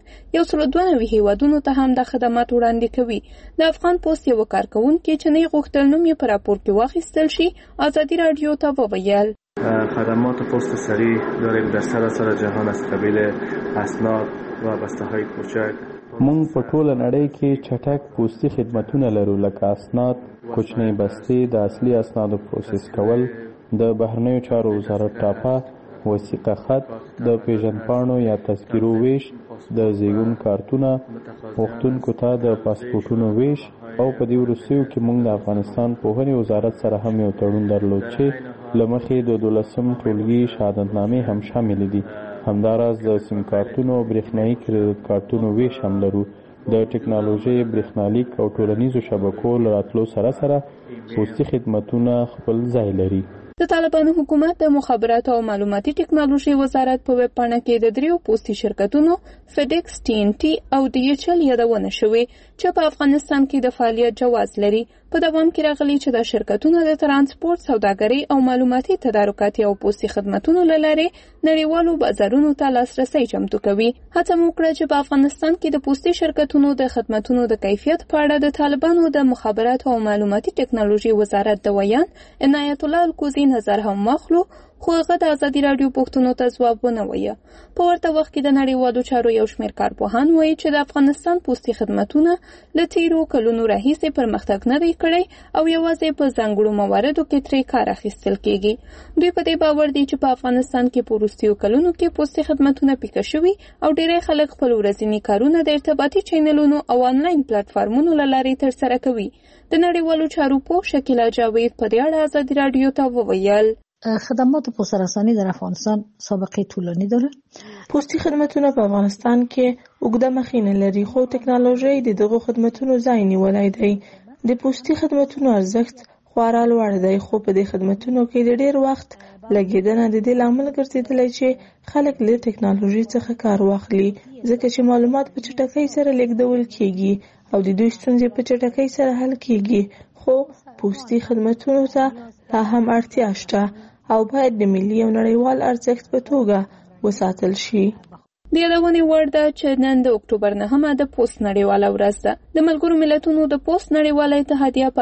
192 هیوادونو ته هم د خدمات وړاندې کوي. د افغان پوسټ یو کارکونکي چې نه غوښتل نوم یې په راپور کې واخیستل شي ازادي رادیو ته وویل خدمات پست سریع داریم در سراسر جهان از قبیل اسناد و بسته‌های کوچک. مونږ په ټوله نړۍ کې چټک پوستي خدماتونه لرو لکه اسناد، کوچنۍ بستې، د اصلي اسنادو پروسس کول، د بهرنیو چارو وزارت ټاپه، وثیقه خط، د پیژندپاڼو یا تذکرو ویش، د زیږون کارتونه، غوښتونکو ته د پاسپورټونو ویش او په دې وروستیو کې مونږ د افغانستان پوهنې وزارت سره هم یو تړون درلود چې له مخې د 12م ټولګي شهادتنامې هم شامل دي. همداراز د سیم کارتونو او برېښنایي کریډټ کارتونو ویش هم لرو. د ټکنالوژي، برېښنالیک او ټولنیزو شبکو له راتلو سره سره پوستي خدماتونه خپل ځای لري. د طالبانو حکومت د مخابراتو او معلوماتي ټکنالوژي وزارت په ویب پاڼه کې د دریو پوستي شرکتونو فیډکس، TNT او DHL یادونه شوې چې په افغانستان کې د فعالیت جواز لري. په دوام کې راغلي چې د شرکتونو د ترانسپورت، سوداګرۍ او معلوماتي تدارکاتي او پوستي خدماتونو له لارې نړیوالو بازارونو ته لاسرسی چمتو کوي. هڅه وکړه چې په افغانستان کې د پوستي شرکتونو د خدماتونو د کیفیت په اړه د طالبانو د مخابراتو او معلوماتي ټکنالوژي وزارت د ویان عنایت الله الکوزي نظر هم واخلو، خو هغه د ازادي رادیو پوښتنو ته ځواب ونه وایه. په ورته وخت کې د نړیوالو چارو یو شمېر کارپوهان وایي چې د افغانستان پوستي خدماتونه له تیرو کلونو راهیسې پرمختګ نه دی کړی او یوازې په ځانګړو مواردو کې ترې کار اخیستل کېږي. دوی په دې باور دي چې په افغانستان کې په وروستیو کلونو کې پوستي خدماتونه پیکه شوي او ډېری خلک خپل ورځني کارونه د ارتباطي چینلونو او آنلاین پلیټفارمونو له لارې ترسره کوي. د نړیوالو چارو پوه شکیلا جاوید په دې اړه ازادي رادیو ته وویل خدمات پوست رسانی در افغانستان سابقه طولانی داره. پوستی خدمتونه په افغانستان کې اوږده مخینه لري، خو ټکنالوژي د دغو خدمتونو ځای نیولی دی. د پوستی خدمتونو ارزښت خورا لوړ دی، خو په دې خدمتونو کې د ډیر وخت لګیدنه د دې لامل ګرځیدلی چې خلک له ټکنالوژي څخه کار واخلي، ځکه چې معلومات په چټکۍ سره لیږدول کیږي او د دوی ستونزې په چټکۍ سره حل کیږي. خو پوستی خدمتونو ته لا هم اړتیا شته او باید د ملي او نړیوال ارزښت په توګه وساتل شي. د یادونې وړ ده چې نن د اکتوبر 9 د پوسټ نړیواله ورځ ده. د ملګرو ملتونو د پوسټ نړیواله اتحادیه په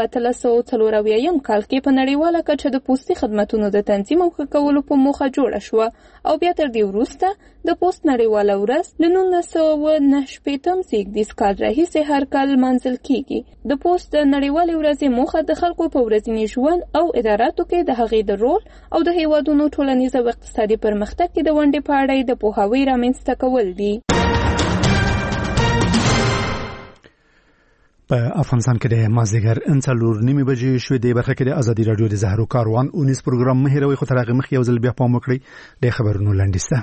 1340 کال کې په نړیواله کچه د پوستي خدماتونو د تنظیم او ښه کولو په موخه جوړه شوه او بیا تر دې وروسته د پوسټ نړیواله ورځ له 1998 زیږدیز کال راهیسې هر کال لمانځل کیږي. د پوسټ د نړیوالې ورځې موخه د خلکو په ورځني ژوند او اداراتو کې د هغې د رول او د هیوادونو ټولنیز او اقتصادي پرمختګ کې د ونډې په اړه د پوهاوي رامنځته کول دي. په افغانستان کې د مازدیګر 4:30 بجې شوې د برخه کې د ازادي رادیو د زهرو کاروان 19 پروګرام مه هیروي، خو تر هغه مخکې یو ځل بیا پام وکړئ د خبرونو لنډیسته.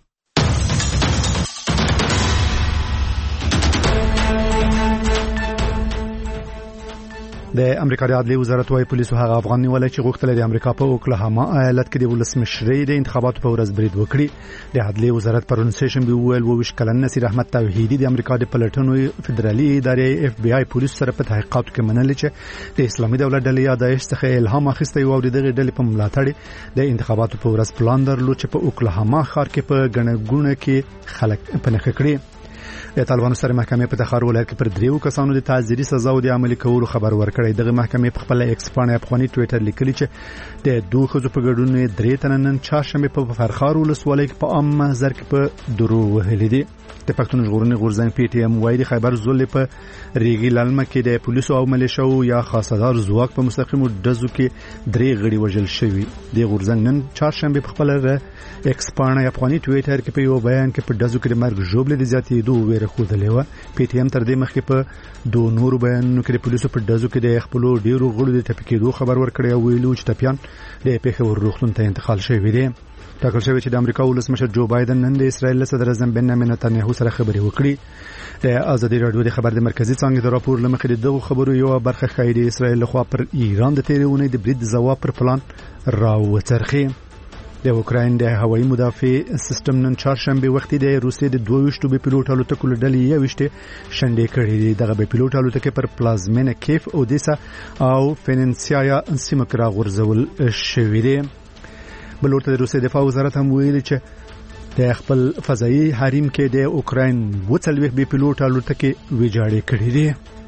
د امریکا د عدلي وزارت وايي پولیسو هغه افغان نیولای چې غوښتل د امریکا په اوکلاهاما ایالت کې د ولسمشرۍ د انتخاباتو په ورځ برید وکړي. د عدلي وزارت پرون سیشن به ویل 22 کلن نصیر احمد توحیدی د امریکا د پلټنو فدرالي ادارې FBI پولیسو سره په تحقیقاتو کې منل چې د اسلامي دولت ډلې یا داعش څخه الهام اخیستی او د دغه ډلې په ملاتړ د انتخاباتو په ورځ پلان درلود چې په اوکلاهاما ښار کې په غنګونه کې خلک پنهخ کړي. د طالبانو سره محکمې په تخار ولایت کې پر 3 کسانو د تعزیري سزا او د عملي کولو خبر ورکړی. دغه محکمې په خپل ایکس باندې افغاني ټوئیټر لیکلی چې د دوه خزو په ګډون 3 تنه نن چهارشنبه په فرخار ولسوالۍ کې په عام محضر کې په درو وهلي دي. د پښتون ژغورنې غورځنګ PTM وايي د خیبر زولې په ریګي لالمه کې د پولیسو او ملیشو یا خاصدار ځواک په مستقیمو ډزو کې 3 غړي وژل شوي. د غورځنګ نن چهارشنبه په خپل ایکس باندې افغاني ټوئیټر کې په یو بیان کې په ډزو کې د مرګ ژوبلې د زیاتېدو ویره خوده لیوه. PTM تر دې مخکې په دوه نورو بیانونو کې د پولیسو په ډزو کې د خپل ډیرو غړو د ټپکېدو خبر ورکړی او ویلو چې ټپيان د پیښور روغتون ته انتقال شوی دي. ټاکل شوی چې د امریکا ولسمشر جو بایدن نن د اسرایل صدر اعظم بنیامین نتنیاهو سره خبرې وکړي. د ازادي رادیو د خبر د مرکزی څنګه د راپور لمخې دغه خبرو یو برخه ښایي د اسرایل لخوا پر ایران د تیرونې د برید ځواب پر پلان راوڅرخي. د اوکراین د هوایي مدافع سیستم نن چهارشنبه وخت د روسیې د 22 بي پيلوټ الوتکو ډلې یوشته شنډې کړې دي. دغه بي پيلوټ الوتکې پر پلازمینه کیف اودیسا او فیننسیا سیمه کې راغورځول شوې دي. بلورته د روسیې دفاع وزارت هم ویلي چې د خپل فضایي حریم کې د اوکراین 40 بي پيلوټ الوتکې ویجاړې کړې دي.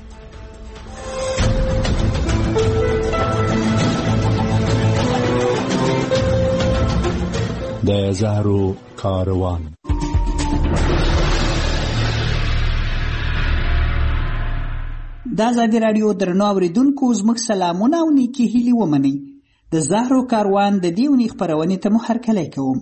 د زهرو کاروان د ازادي رادیو درنو اوریدونکو زموږ سلامونه او نیکی هیلې ومنئ. د زهرو کاروان د دې ونې خپرونې ته مو هرکلی کوم.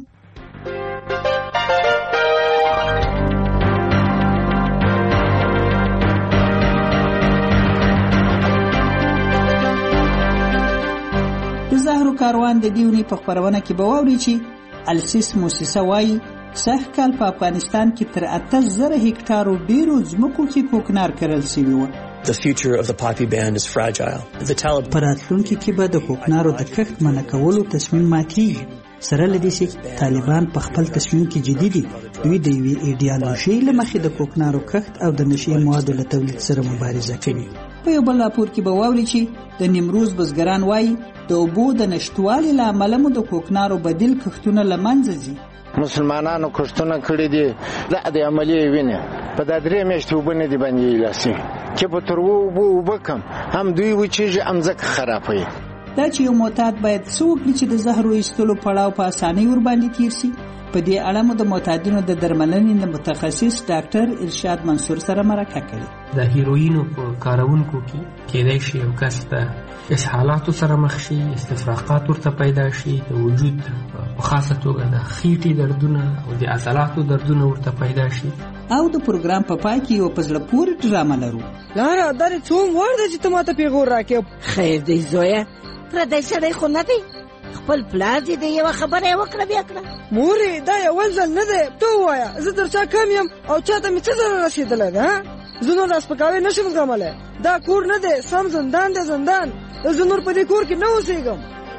د زهرو کاروان د دې ونې په خپرونه کې به واورئ چې السیس موسسه وايي سږ کال په افغانستان کې تر 8000 هکټارو ډیرو ځمکو کې کوکنار کرل شوي وو. The future of the poppy band is fragile. The Taliban په راتلونکي کې به د کوکنارو د کښت منع کولو تصمیم ماتېږي. سره له دې چې طالبان په خپل تصمیم کې جدي دي. دوی د یوې ایډیالوژۍ له مخې د کوکنارو کښت او د نشې موادو له تولید سره مبارزه کوي. په یو بل راپور کې به واورئ چې د نیمروز بزګران وایي د اوبو د نشتوالي له امله مو د کوکنارو بدیل کښتونه له منځه ځي. مسلمانانو کښتونه کړي دي د عملي وینه په دا 3 میاشتې اوبه نه دي باندې لاسي چې په تر اوبه کم هم دوی وچیږي امځکه خرابوي. دا چې یو معتاد باید څه وکړي چې د زهرو ایستلو پړاو په اسانۍ ورباندې تیر شي. په دې اړه مو د معتادینو د درملنې د متخصص ډاکټر ارشاد منصور سره مرکه کړې. د هیروینو په کارونکو کې کېدای شي یو کس ته اسهالاتو سره مخ شي، استفراقات ورته پیدا شي، د وجود په خاصه توګه د خېټې دردونه او د عضلاتو دردونه ورته پیدا شي. او د پروګرام په پای کې یو په زړه پورې ډرامه لرو. لاره درې څوم ورده چې ته ماته پیغور راکې. خیر دی زویه، پردی سړی خو نه دی، خپل پلار دې د یوه خبره یې وکړه بیا کړه. مورې دا یو ځل نه دی، ته ووایه زه تر چا کم یم او چاته مې څه ضرر رسېدلی ده. زه نور راسپکاوی نه شم زغملی. دا کور نه دی، سم زندان دی زندان. زه نور په دې کور کې نه اوسېږم.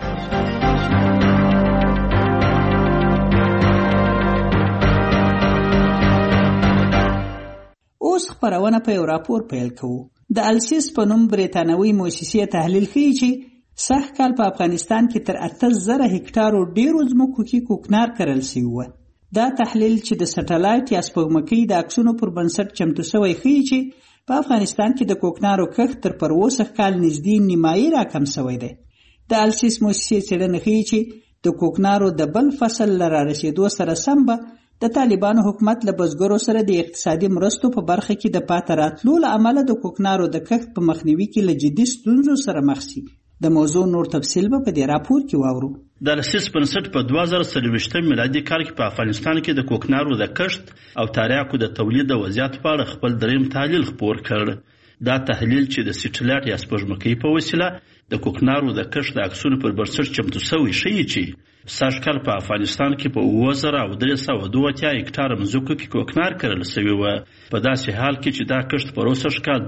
اوس خپرونه په یو راپور پیل کوو. د السیس په نوم بریتانوي موسسې تحلیل ښیي چې سږ کال په افغانستان کې تر 8000 هکټارو ډیرو ځمکو کې کوکنار کرل شوی و. دا تحلیل چې د سټلایټ یا سپوږمکۍ د عکسونو پر بنسټ چمتو شوی ښیي چې په افغانستان کې د کوکنارو کښت تر پروسه کال نږدې نیمایي راکم شوی دی. د السیس موسسې څېړنه ښیي چې د کوکنارو د بل فصل له رارسېدو سره سم به د د طالبانو حکومت له بزګرو سره د اقتصادي مرستو په برخه کې د پاتې راتلو له امله د کوکنارو د کښت په مخنیوي کې له جدي ستونزو سره مخ شي. د موضوع نور تفصیل به په دې راپور کې واورو. د لسیس بنسټ په 2023 میلادي کال کې په افغانستان کې د کوکنارو د کښت او تریاکو د تولید د وضعیت په اړه خپل دریم تحلیل خپور کړ. دا تحلیل چې د سټلایټ یا سپوږمکۍ په وسیله د کوکنارو د کښت د عکسونو پر بنسټ چمتو شوی ښیي چې سږ کال په افغانستان کې په 2332 هکټار مځکو کې کوکنار کرل شوي وو، په داسې حال کې چې دا کښت په روسږ کال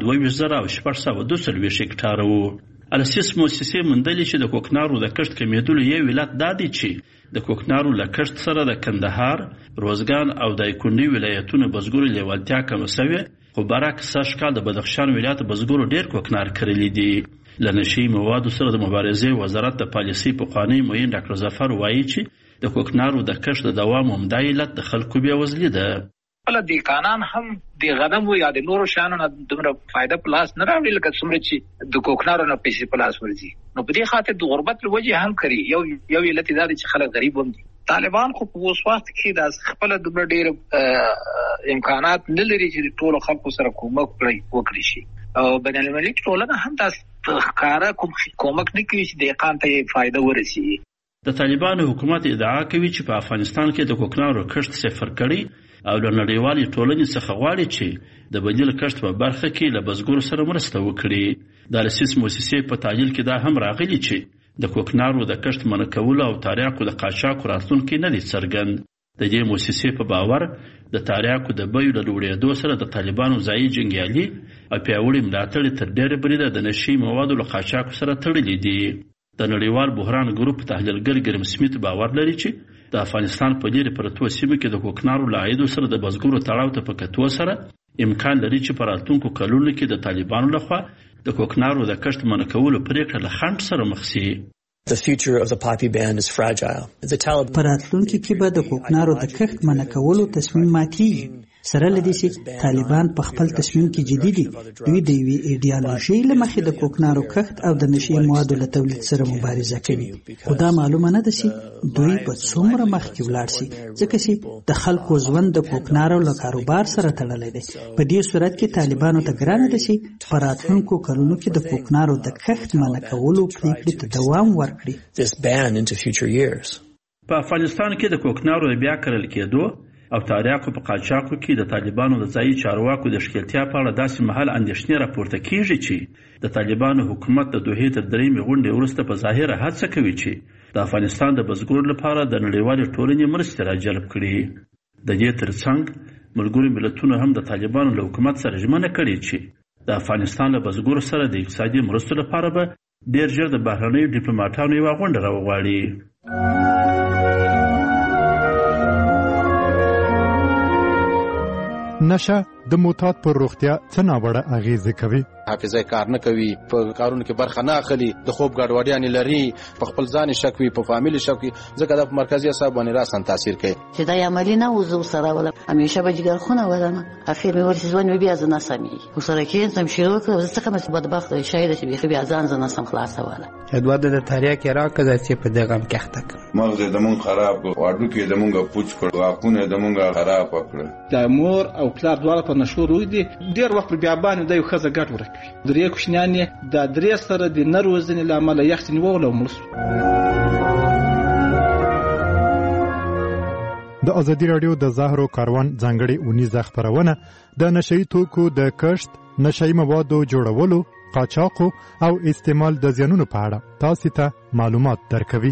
22642 هکټاره وو. السیس موسسې موندلې چې د کوکنارو د کښت کمیدلو یو علت دا دی چې د کوکنارو له کښت سره د کندهار، روزګان او دایکنډي ولایتونو بزګرو لیوالتیا کمه شوې، خو برعکس سږ کال د بدخشان ولایت بزګرو ډیر کوکنار کرلی دي. له نشي موادو سره د مبارزې وزارت د پالیسۍ پخوانی معین ډاکټر ظفر وایي چې د کوکنارو د کښت د دوام عمده علت د خلکو بېوزلي ده. خپل دیکانان هم د غنمو یا د نورو شیانو نه دومره فایده په لاس نه راوړي لکه څومره چې د کوکنارو نه پیسې په لاس ورځي. نو په دې خاطر د غربت له وجې هم کوي. یو علت دا دی چې خلک غریب هم دي. طالبان خو په اوس وخت کې د خپل دومره ډېر امکانات نه لري چې ټولو خلکو سره کومک وکړي شي، او بین المللي ټولنه هم تاسو ښکاره کومک نه کوي چې دهقان ته فایده ورسي. د طالبانو حکومت ادعا کوي چې په افغانستان کې د کوکنارو کښت صفر کړي او له نړیوالې ټولنې څخه غواړي چې د بدیل کښت په برخه کې له بزګرو سره مرسته وکړي. د لسیس موسسې په تحلیل کې دا هم راغلي چې د کوکنارو د کښت منع کولو او تریاکو د قاچاقو راتلونکی نه دی څرګند. د دې موسسې په باور د تریاکو د بیو له لوړېدو سره د طالبانو ځایي جنګیالي او پیاوړي ملاتړ تر ډېره بریده د نشي موادو له قاچاقو سره تړلي دي. د نړیوال بحران ګروپ تحلیلګر ګرم سمیت باور لري چې د افغانستان په ډېرې پرتو سیمو کې د کوکنارو له عایدو سره د بزګرو تړاو ته په کتو سره امکان لري چې په راتلونکو کلونو کې د طالبانو لخوا د کوکنارو د کښت منع کولو پرېکړه له خنډ سره مخ شي. The future of the poppy ban is fragile. The Taliban په راتلونکي کې به د کوکنارو د کښت منع کولو تصمیم ماتېږي. سره له دې چې طالبان په خپل تصمیم کې جدي دي. دوی د یوې ایډیالوژۍ له مخې د کوکنارو کښت او د نشي موادو له تولید سره مبارزه کوي، خو دا معلومه نه ده چې دوی به څومره مخکې ولاړ شي، ځکه چې د خلکو ژوند د کوکنارو له کاروبار سره تړلی دی. په دې صورت کې طالبانو ته ګرانه ده چې په راتلونکو کلونو کې د کوکنارو د کښت منع کولو پرېکړې ته دوام ورکړي. this ban into future years. په افغانستان کې د کوکنارو بیا کرل کېدو او تریاکو په قاچاقو کې د طالبانو د ځایي چارواکو د ښکیلتیا په اړه داسې مهال اندېښنې راپورته کېږي چې د طالبانو حکومت د دوحې تر درېیمې غونډې وروسته په ظاهره هڅه کوي چې د افغانستان د بزګرو لپاره د نړیوالې ټولنې مرستې راجلب کړي. د دې ترڅنګ ملګرو ملتونو هم د طالبانو له حکومت سره ژمنه کړې چې د افغانستان له بزګرو سره د اقتصادي مرستو لپاره به ډېر ژر د بهرنیو ډیپلوماټانو یوه غونډه راوغواړي. نشه د معتاد پر روغتیا څه ناوړه اغیزه کوي؟ حافظه کار نه کوي، په کارونو کې برخه نه اخلي، د خوب ګډوډي لري، په خپل ځان شک وي، په فامیل شک وي، ځکه د مرکزي اعصاب باندې راسن تاثیر کوي. چې دا عملی نه وزو سره ولا همیشه به جګر خونه ولنه اخر مې ورسې ځوان بیا ځنه سمي وسره کې سم شروع کړ، ځکه مې بدبخت شاید چې بیا ځان ځنه سم خلاص ولا ادوار د تاریخ کې راکړه چې په دغه کې تک مغز دمون خراب کو واډو کې دمونګه پوچ کړ، واقونه دمونګه خراب کړ. د مور او پلار دواړه په نشو روي دي، ډیر وخت بیا باندې د یو خزه ګټ ورکوي. درې کوشنیان د درې سره د نروزنې لامل یخت نیول او ملس. د ازادي رادیو د زهرو کاروان ځانګړي اونیزه خبرونه د نشئی توکو د کښت، نشئی موادو جوړولو، قاچاقو او استعمال د زیانونو په اړه تاسو ته معلومات درکوي.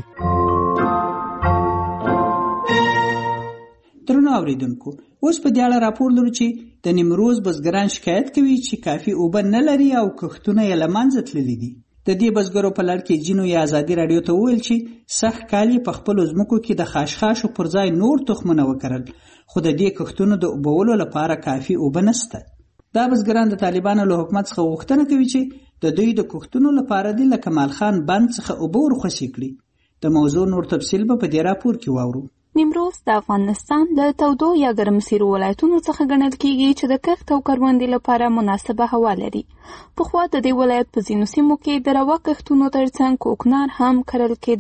درنو اوریدونکو، اوس په دې اړه راپور لرو چې د نیمروز بزګران شکایت کوي چې کافي اوبه نه لري او کښتونه یې له منځه تللي دي. د دې بزګرو په لړ کې جینو یا ازادي رادیو ته وویل چې سږ کال یې په خپلو ځمکو کې د خاشخاشو پر ځای نور تخمونه وکرل، خو د دې کښتونو د اوبولو لپاره کافي اوبه نشته. دا بزګران د طالبانو له حکومت څخه غوښتنه کوي چې د دوی د کښتونو لپاره د کمال خان بند څخه اوبه ورخصي کړي. د موضوع نور تفصیل به په دې راپور کې واورو. نیمروز د افغانستان د تودو یا ګرمسیرو ولایتونو څخه ګڼل کیږي چې د کښت او کروندې لپاره مناسبه هوا لري. پخوا د دې ولایت په ځینو سیمو کې د روا کښتونو ترڅنګ کوکنار هم کرل کېدل.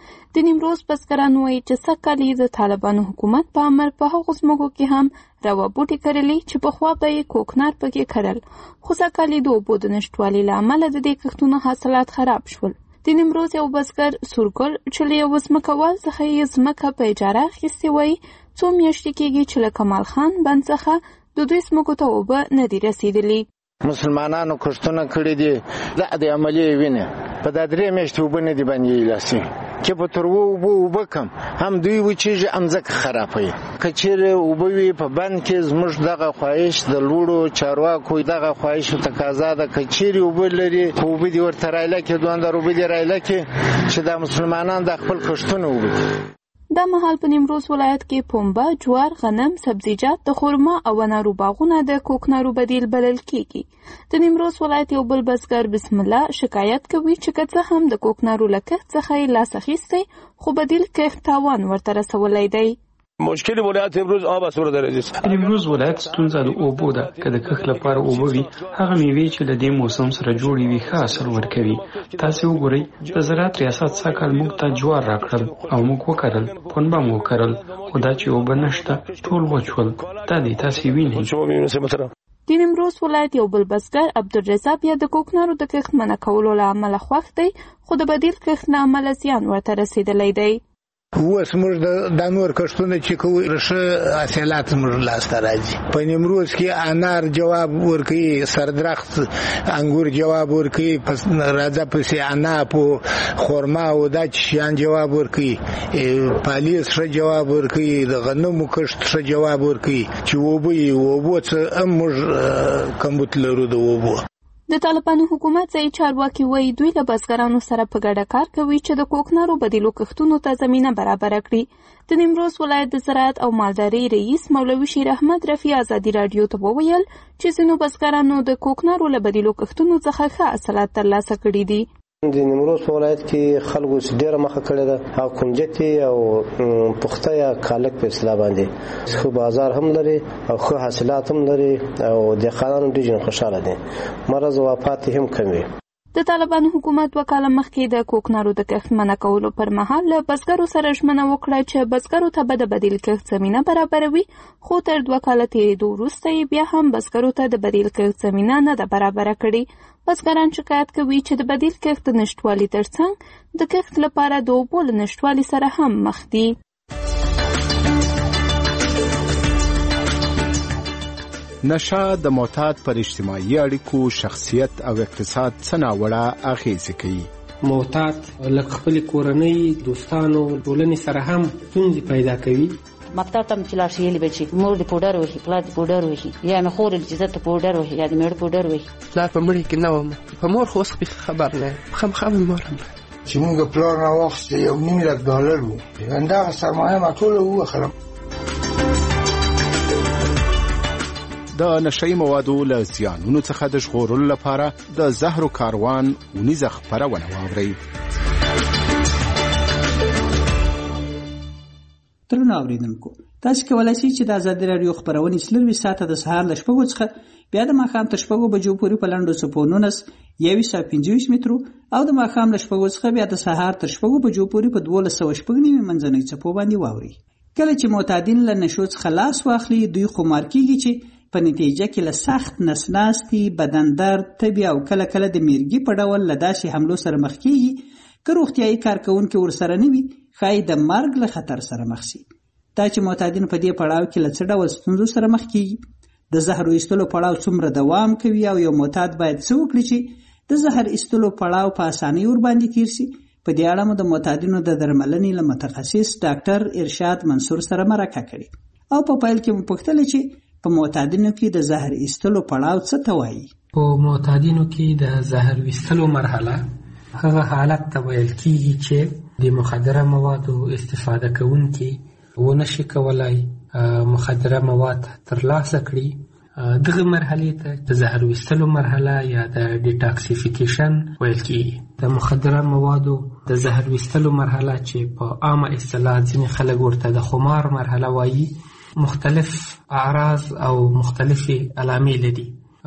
د نیمروز بزګران وایي چې سږکال د طالبانو حکومت په امر په هغو ځمکو کې هم روا بوټي کرلي چې پخوا به یې کوکنار پکې کرل، خو سږکال د اوبو د نشتوالي له امله د دې کښتونو حاصلات خراب شول. د نیمروز یو بزګر سورګل چې له یوه ځمکوال څخه یې ځمکه په اجاره اخیستې وایي څو میاشتې کېږي چې له کمال خان بند څخه د دوی ځمکو ته اوبه نه دي رسېدلي. مسلمانانو کښتونه کړي دي، د عملي وینه په دا 3 میاشتې اوبه نه دي باندې لاسي چې په تر اوبه کم هم دوی وچیږي هم ځکه خرابوي. که چیرې اوبه وي په بند کې زموږ دغه خواهش د لوړو چارواکو دغه خواهش تقاضا ده که چیرې اوبه لري اوبه دي ورته رایله کې دوندر اوبه دي رایله کې چې د مسلمانان د خپل کښتونه اوبه دي. دا مهال په نیمروز ولایت کې پنبه، جوار، غنم، سبزیجات، د خرما او انارو باغونه د کوکنارو بدیل بلل کیږي. د نیمروز ولایت یو بل بزګر بسم الله شکایت کوي چې که څه هم د کوکنارو له کښت څخه یې لاس اخیستی خو بدیل کښت تاوان ورته رسولی دی. مشکل ولایت امروز آب اسوره درجه است. امروز ولایت ستونزه د اوبو ده. که د کښت لپاره اوبه وي هغه میوې چې د دې موسم سره جوړې وي ښه حاصل ورکوي. تاسې وګورئ د زراعت ریاست سږکال موږ ته جوار راکړل او موږ وکرل، پنبه مو وکرل، خو دا چې اوبه نشته ټول وچ ول. دا دی تاسې وینئ. د نیمروز ولایت یو بل بزګر عبدالرضا بیا د کوکنارو د کښت منع کولو له امله خوښ دی خو د بدیل کښت له امله زیان ورته رسېدلی دی. اوس موږ د نور کښتونه چې کوو ښه حاصلات موږ لاسته راځي. په نیمروز کې انار جواب ورکوي، سردرخت انګور جواب ورکوي، راځه پسې عناب او خرما او دا شیان جواب ورکوي، پالیس ښه جواب ورکوي، د غنمو کښت ښه جواب ورکوي چې اوبه څه هم موږ کمبود لرو د اوبو. د طالبانو حکومت ځایي چارواکي وایي دوی له بزګرانو سره په ګډه کار کوي چې د کوکنارو بدیلو کښتونو ته زمینه برابره کړي. د نیمروز ولایت د زراعت او مالدارۍ رئیس مولوي شیر احمد رفیع ازادي راډیو ته وویل چې ځینو بزګرانو د کوکنارو له بدیلو کښتونو څخه ښه حاصلات ترلاسه کړي دي. د نیمروز په ولایت کې خلکو ډېره مخه کړې ده او کنجتي او پخته یا کالک په اصطلاح باندې خو بازار هم لري او خو حاصلات هم لري او د خلانو ډېر خوشاله دي، مرض او وفات هم کم وي. د طالبانو حکومت وکاله مخکې د کوکنارو د کښت منع کولو پر مهال له بزګرو سره ژمنه وکړه چې بزګرو ته به د بدیل کښت زمینه برابروي، خو تر 2 کاله تېرېدو وروسته یې بیا هم بزګرو ته د بدیل کښت زمینه نه ده برابره کړې. بزګران شکایت کوي چې د بدیل کښت د نشتوالي ترڅنګ د کښت لپاره د اوبو له نشتوالي سره هم مخ دي. نشه د معتاد پر اجتماعي اړیکو، شخصیت او اقتصاد څه ناوړه اغیزې کوي. معتاد له خپلې کورنۍ، دوستانو، ټولنې سره هم ستونزې پیدا کوي. مکتب ته چې لاړ شي یې به چې مور د پوډر وهي، پلار د پوډر وهي، یا مې خور چې زه ته پوډر وهي یا د مېړه پوډر وهي. پلار په مړي کې نه وم، په مور خو اوس خبر نه خامخا مې مور هم چې موږ پلار راواخیسته $1,000,000 وو، همدغه سرمایه ما ټوله ووخرم. د نشئی موادو له زیانونو څخه د ژغورلو لپاره د زهرو کاروان ونیزه خپرونه واورئ. درنو اوریدونکو، تاسو کولای شئ چې د ازادي راډیو خبرونه 24 ساعته د سهار ل 6 څخه بیا د ماښام تر 6 بجو پورې په لاندو سپونونس 125 مترو او د ماښام ل 6 څخه بیا د سهار تر 6 بجو پورې په 1290 منځنۍ چپو باندې واوري. کله چې معتادین له نشو څخه لاس واخلي، دوی خمار کیږي چې په نتیجه کې له سخت نسناستي، بدن درد، تبي او کله کله د میرګي په ډول له داسې حملو سره مخ کیږي که روغتیایي کارکونکي ورسره نه وي، ښایي د مرګ له خطر سره مخ شي. دا چې معتادین په دې پړاو کې له څه ډول ستونزو سره مخ کیږي، د زهر ایستلو پړاو څومره دوام کوي او یو معتاد باید څه وکړي چې د زهر ایستلو پړاو په اسانۍ ور باندې تیر شي، په دې اړه مو د معتادینو د درملنې له متخصص ډاکټر ارشاد منصور سره مرکه کړې او په پیل کې مو پوښتل چې په معتادینو کې د زهر ایستلو پړاو څه ته وایي. په معتادینو کې د زهر ایستلو مرحله هغه حالت ته ویل کېږي چې د مخدره موادو استفاده کوونکي ونشي کولای مخدره مواد ترلاسه کړي. دغه مرحله ته د زهر ایستلو مرحله یا د ډیټاکسیفیکیشن ویل کېږي. د مخدره موادو د زهر ایستلو مرحله چې په عامه اصطلاح ځینې خلک ورته د خمار مرحله وایي، مختلف اعراض او مختلفې علامې لري.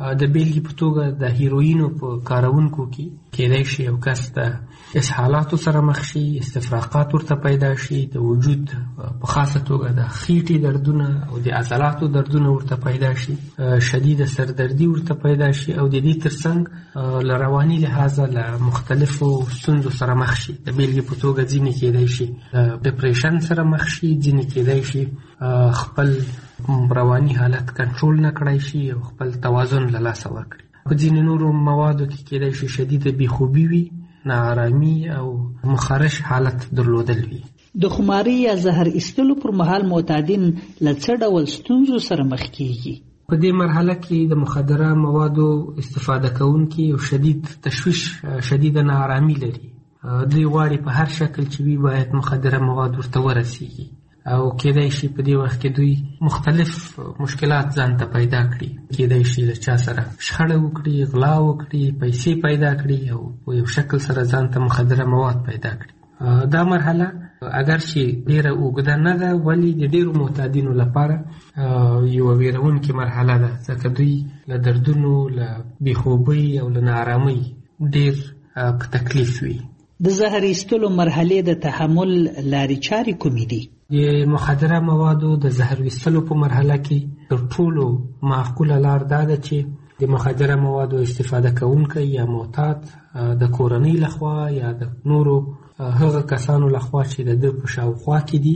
د بیلګې په توګه د هیروینو په کارونکو کې کېدای شي یو کس د اسهالاتو سره مخ شي، استفراقات ورته پیدا شي، د وجود په خاصه توګه د خېټې دردونه او د عضلاتو دردونه ورته پیدا شي، شدید سردردي ورته پیدا شي او د دې ترڅنګ له رواني لحاظه له مختلفو ستونزو سره مخ شي. د بیلګې په توګه ځینې کېدای شي ډپریشن سره مخ شي، ځینې کېدای شي خپل رواني حالت کنټرول نه کړای شي او خپل توازن له لاسه ورکړي. په ځینې نورو موادو کې کېدای شي شدیده بېخوبي وي، ناارامي او مخارش حالت درلودل وي. د خماري یا زهر ایستلو پر مهال معتادین له څه ډول ستونزو سره مخ کیږي؟ په دې مرحله کې د مخدره موادو استفاده کوونکي یو شدید تشویش، شدیده ناارامي لري. دوی غواړي په هر شکل چې وي باید مخدره مواد ورته ورسیږي او کېدای شي په دې وخت کې دوی مختلف مشکلات ځان ته پیدا کړي. کېدای شي له چا سره شخړه وکړي، غلا وکړي، پیسې پیدا کړي او په یو شکل سره ځان ته مخدره مواد پیدا کړي. دا مرحله اگر چې ډیره اوږده نه ده ولی د ډیرو معتادینو لپاره یو ویرونکې مرحله ده، ځکه دوی له دردونو، له بېخوبۍ او له ناارامۍ ډیر په تکلیف وي. د زهر ایستلو مرحلې د تحمل لارې چارې کومې دي؟ د مخدره موادو د زهر ایستلو په مرحله کې تر ټولو معقوله لار دا ده چې د مخدره موادو استفاده کوونکی یا معتاد د کورنۍ لخوا یا د نورو هغه کسانو لخوا چې د ده په شاوخوا کې دي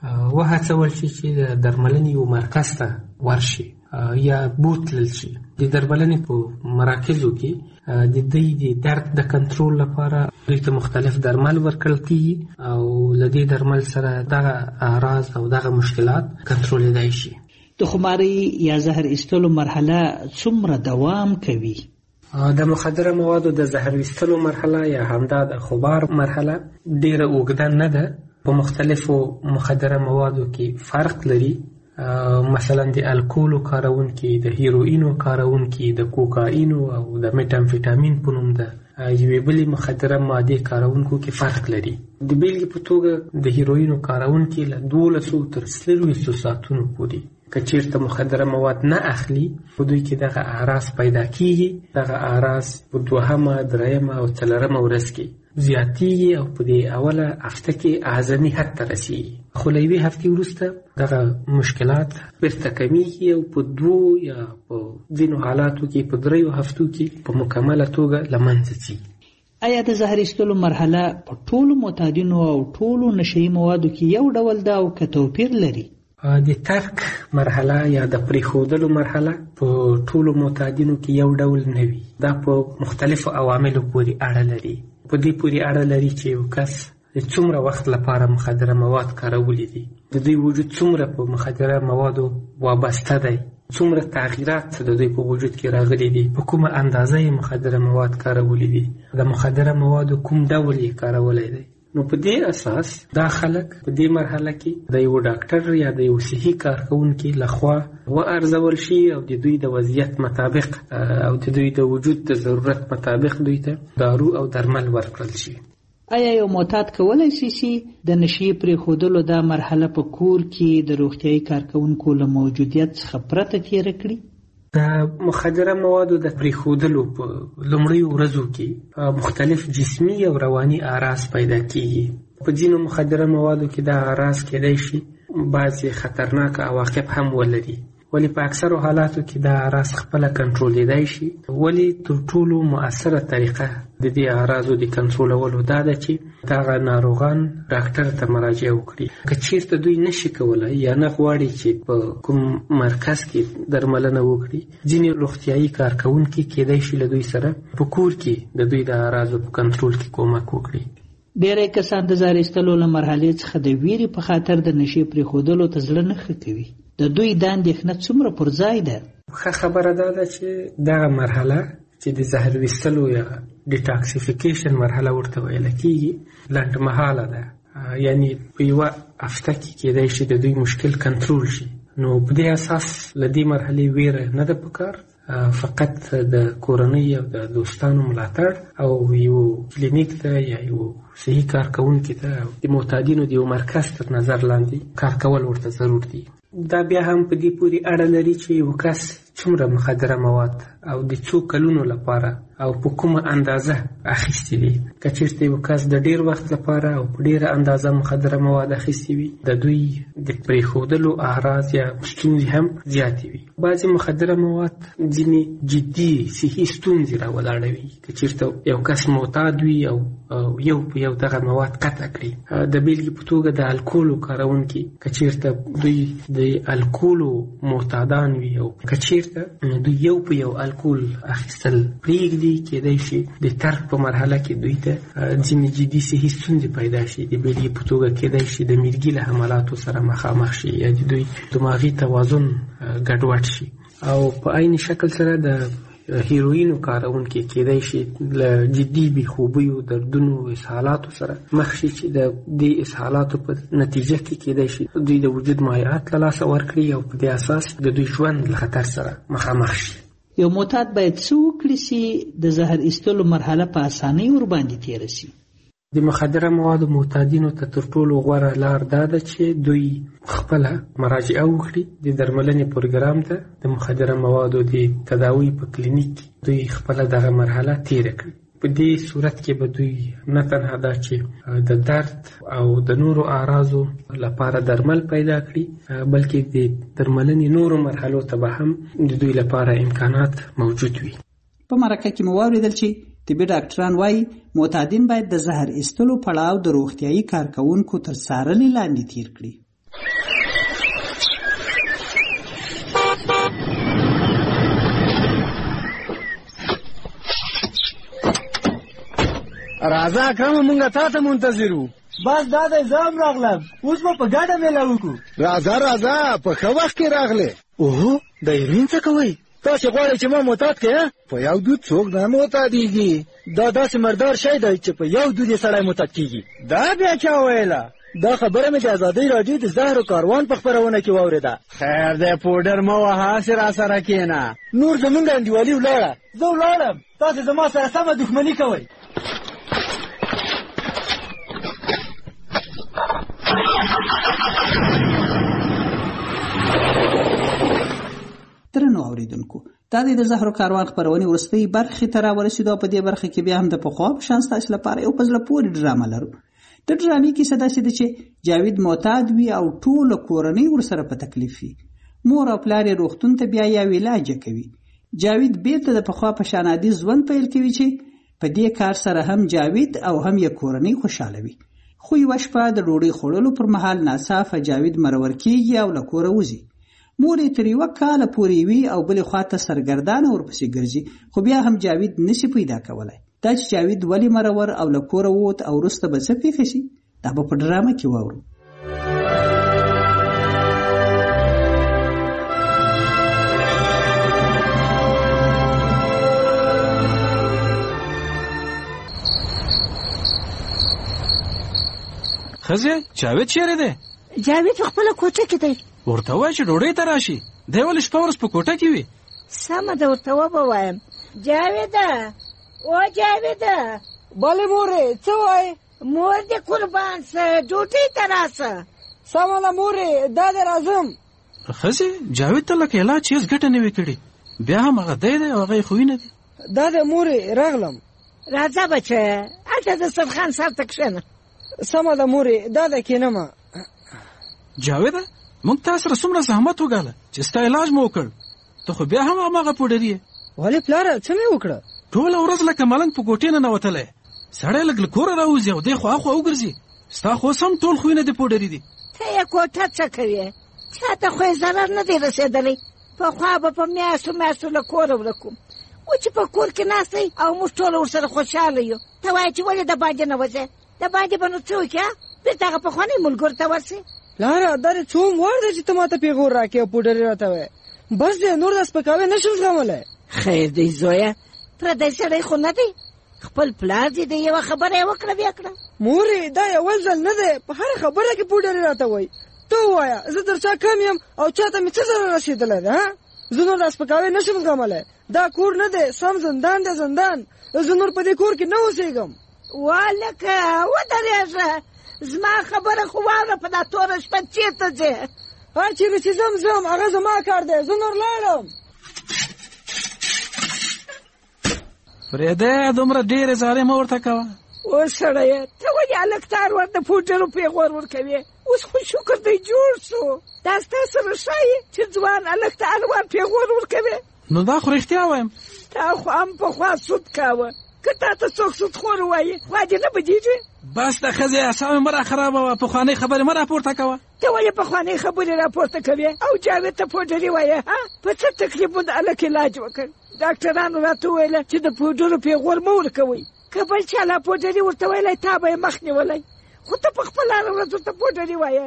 وهڅول شي چې د درملنې یو مرکز ته ورشي یا بوتلل شي. د درملنې په مراکزو کې د دوی د درد د کنټرول لپاره دوی ته مختلف درمل ورکړل کېږي او له دې درمل سره دغه اعراض او دغه مشکلات کنټرولېدای شي. د خماري یا زهر ایستلو مرحله څومره دوام کوي؟ د مخدره موادو د زهر ایستلو مرحله یا همدا د خمار مرحله ډیره اوږده نه ده. په مختلفو مخدره موادو کې فرق لري. مثلا د الکولو کارونکي، د هیروینو کارونکي، د کوکاینو او د میټامفیټامین په نوم د یوې بلې مخدره مادې کارونکو کې فرق لري. د بیلګې په توګه د هیروینو کارونکي له 12 تر 24 ساعتونو پورې که چیرته مخدره مواد نه اخلي په دوی کې دغه اعراض پیدا کیږي. دغه اعراض په 2، 3 او 4 ورځ کې زیاتیږي او په دې اوله هفته کې اعظمي حد ته رسیږي. خو له یوې هفتې وروسته دغه مشکلات بیرته کمیږي او په 2 یا په ځینو حالاتو کې په 3 هفتو کې په مکمله توګه له منځه ځي. آیا د زهر ایستلو مرحله په ټولو معتادینو او ټولو نشهیي موادو کې یو ډول ده او که توپیر لري؟ د ترک مرحله یا د پریښودلو مرحله په ټولو معتادینو کې یو ډول نه وي. دا په مختلفو عواملو پورې اړه لري. په دې پورې اړه لري چې یو کس څومره وخت لپاره مخدره مواد کارولی دي، د دوی وجود څومره په مخدره موادو وابسته دی، څومره تغییرات د دوی په وجود کې راغلي دي، په کومه اندازه یې مخدره مواد کارولی دي، د مخدره موادو کوم ډول یې کارولی دی. نو په دې اساس دا خلک په دې مرحله کې د یو ډاکټر یا د یو صحي کارکونکي لخوا وارزول شي او د دوی د وضعیت مطابق او د دوی د وجود د ضرورت مطابق دوی ته دارو او درمل ورکړل شي. آیا یو معتاد کولی شي چې د نشي پرېښودلو دا مرحله په کور کې د روغتیايي کارکونکو له موجودیت څخه پرته تېره کړي؟ د مخدره موادو د پرېښودلو په لومړیو ورځو کې مختلف جسمي او رواني اعراض پیدا کیږي. په ځینو مخدره موادو کې دا اعراض کېدای شي بعضې خطرناک عواقب هم ولري، ولی په اکثرو حالاتو کې دا اعراض خپله کنټرولېدای شي. ولی تر ټولو مؤثره طریقه د دې اعراضو د کنټرولولو دا ده چې دغه ناروغان ډاکټر ته مراجعه وکړي. که چیرته دوی نشي کولی یا نه غواړي چې په کوم مرکز کې درملنه وکړي، ځینې روغتیايي کارکوونکي کېدای شي له دوی سره په کور کې د دوی د اعراضو په کنټرول کې کومک وکړي. ډېری کسان د زهر ایستلو له مرحلې څخه د ویرې په خاطر د نشي پرېښودلو ته زړه نه ښه کوي. د دوی دا اندېښنه څومره پر ځای ده؟ ښه خبره دا ده چې دغه مرحله چې د زهر ویستلو یا ډیټاکسیفیکیشن مرحله ورته ویل کېږي لنډمهاله ده، یعنی په یوه هفته کې کېدای شي د دوی مشکل کنټرول شي. نو په دې اساس له دې مرحلې ویره نه ده پکار، فقط د کورنۍ او د دوستانو ملاتړ او یو کلینیک ته یا یو صحي کارکوونکي ته د معتادینو د یو مرکز تر نظر لاندې کار کول ورته ضرور دي. دا بیا هم په دې پورې اړه لري چې یو کس څومره مخدره مواد او د څو کلونو لپاره او په کومه اندازه اخیستي دي. که چېرته یو کس د ډېر وخت لپاره او په ډېره اندازه مخدره مواد اخیستي وي د دوی د پرېښودلو اعراض یا ستونزې هم زیاتې وي. بعضې مخدره مواد ځینې جدي صحي ستونزې راولاړوي. که چېرته یو کس معتاد وي او یو په یو دغه مواد قطع کړي. د بېلګې په توګه د الکولو کاروونکي که چېرته دوی د الکولو معتادان وي او که چېرته دوی یو په یو الکول اخیستل پرېږدي کېدای شي د ترک په مرحله کې دوی ته ځینې جدي صحي ستونزې پیدا شي. د بېلګې په توګه کېدای شي د میرګي له حملاتو سره مخامخ شي یا د دوی دماغي توازن ګډوډ شي. او په عین شکل سره د هیروینو کارونکي کېدای شي له جدي بېخوبیو دردونو اسهالاتو سره مخ شي چې د دې اسهالاتو په نتیجه کې کېدای شي دوی د وجود مایعات له لاسه ورکړي او په دې اساس د دوی ژوند له خطر سره مخامخ شي. یو معتاد باید څه وکړي چې د زهر ایستلو مرحله په اسانۍ ورباندې تېره شي؟ د مخدره موادو معتادینو ته تر ټولو غوره لار دا ده چې دوی خپله مراجعه وکړي د درملنې پروګرام ته. د مخدره موادو د تداوی په کلینیک دوی خپله دغه مرحله تېره کړي. په دې صورت کې به دوی نه تنها دا چې د درد او د نورو اعراضو لپاره درمل پیدا کړي بلکې د درملنې نورو مرحلو ته به هم د دوی لپاره امکانات موجود وي. په مرکه کې مو واورېدل چې طبي ډاکټران وایي معتادین باید د زهر ایستلو پړاو د روغتیایي کارکوونکو تر څارنې لاندې تیر کړي. راځه اکرم مونږ تا ته منتظر وو. بس دا د ځام راغلم اوس به په ګډه میله وکړو. راځه په ښه وخت کې راغلې. اوهو د هیروین څه کوئ؟ تاسې غواړئ چې ما معتاد کړې؟ په یو دود څوک نه معتادېږي. دا داسې مردار شی دی چې په یو دود یې سړی معتاد کېږي. دا بیا چا ویله؟ دا خبره مې د ازادۍ راډیو د زهرو کاروان په خپرونه کې واورېده. خیر دی پوډر مه وهه، هسې راسره کښېنه. نور زمونږ انډیوالي ولاړه. زه ولاړم، تاسې زما سره سمه دښمني کوئ. درنو اوریدونکو، دا د زهرو کاروان خپرونې وروستۍ برخې ته راورسېدو. په دې برخه کې بیا هم د پخوا په شان ستاسو لپاره یو په زړه پورې ډرامه لرو. د ډرامې کیسه داسې ده چې جاوید معتاد وي او ټوله کورنۍ ورسره په تکلیف وي. مور او پلار یې روغتون ته بیا یو علاج کوي. جاوید بیرته د پخوا په شان عادي ژوند پیل کوي چې په دې کار سره هم جاوید او هم یې کورنۍ خوشاله وي. خو یوه شپه د ډوډۍ خوړلو پر مهال ناڅاپه جاوید مرور کېږي او له کوره وځي. مور یې تر یوه کاله پورې وي او بلې خواته سرګردانه ورپسې ګرځي، خو بیا هم جاوید نشي پیدا کولی. دا چې جاوید ولې مرور او له کوره ووت او وروسته به څه پېښه شي، دا به په ډرامه کې واورو. ښځې جاوید چیرې دی؟ جاوید په خپله کوټه کې دی. ورته ووایه چې ډوډۍ ته راشي. دی ولې شپه ورځ په کوټه کې وي؟ سمه ده، ورته ووایم. جاویده، او جاویده. بلې مورې، څه وایې؟ مور دې قربان سه، ډوډۍ ته راسه. سمه ده مورې، دا دې راځم. ښځې جاوید ته لکه علاج هېڅ ګټه نه وي کړې. بیا هم هغه دی او هغه یې خوینه دي. دا دې مورې راغلم. راځه بچه، هلته د دسترخوان سر ته کښېنه. سمه ده مورې، دا ده کښېنمه. جاویده، موږ تا سره څومره زحمت وګاله چې ستا علاج مو وکړ، ته خو بیا هم هماغه پوډري یې. ولې پلاره، څه مې وکړه؟ ټوله ورځ لکه ملنګ په کوټې ننوتلی. سړی لږ له کوره راوځي او دی خوا خوا وګرځي. ستا خو اوس هم ټول خویونه دې پوډري دي. ته یې کوټه څه کوې؟ چا ته خو یې ضرر نه دی رسېدلی. پخوا به په میاشتو له کوره ورکوم، و چې په کور کې ناست دی او موږ ټوله ورسره خوشحاله یو. ته وایې چې ولې د باندې نه وځې؟ د باندې به نو څه وکړې؟ بېرته هغه پخواني ملګرو ته ورسې. لاره، دا دې څوم وار دی چې ته ما ته پیغور راکې او پوډرې راته وایې؟ بس دی، نور دا سپکاوی نشم زغملی. خیر دی زویه، پردی سړی خو نه دی، خپل پلار دې د یوه خبره یې وکړه بیا کړه. مورې، دا یو ځل نه دی، په هره خبره کې پوډرې راته وایي. ته ووایه، زه تر چا کم یم او چا ته مې څه ضرر رسېدلی دی؟ زه نور دا سپکاوی نشم زغملی. دا کور نه دی، سم زندان دی، زندان. زه نور په دې کور کې نه اوسېږم. والکه ودرېږه، زما خبره خو واوره، په دا توره شپه چېرته ځې؟ چېرې چې ځم هغه زما کار دی، زه نور لاړم. فريده دومره ډېرې زارې مه ورته کوه. اوس سړیه ته ولې هلک تار ورته پوډرو پیغور ورکوې؟ اوس خو شکر دی جوړ سو. دا ستا سره ښایي چې ځوان هلک ته هر وار پیغور ورکوې؟ نو دا خو رښتیا وایم. تا خو هم پخوا سود کاوه. که تا ته څوک سودخور ووایي خوا دې نه بدېږي؟ بس د ښځې اعصاب مه راخرابوه. پخوانۍ خبرې مه راپورته کوه. ته ولې پخوانۍ خبرې راپورته کوې او جاوید ته پوډري وایې؟ په څه تکلیف مو د هلک علاج وکړ؟ ډاکټرانو راته وویله چې د پوډرو پیغور مه ورکوئ. که بل چا لا پوډري ورته ویلی تا به یې مخ نیولی، خو ته په خپله هره ورځ ورته پوډري وایې.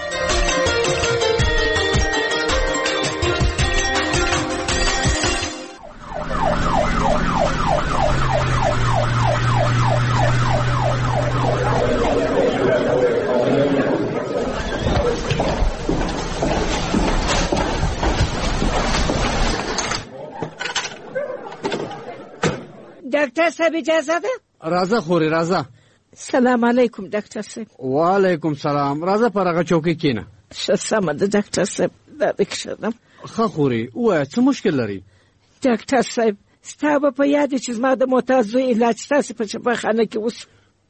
ډاکټر صاحب اجازه ده؟ راځه خورې راځه. سلام علیکم ډاکټر صاحب. وعلیکم سلام. راځه پر هغه چوکۍ کښېنه. ښه سمه ده ډاکټر صاحب، دا دې کښېنم. ښه خورې ووایه څه مشکل لري؟ ډاکټر صاحب ستا به په یاد چې زما د معتاد زوی علاج ستاسې په شفاخانه کې وسو.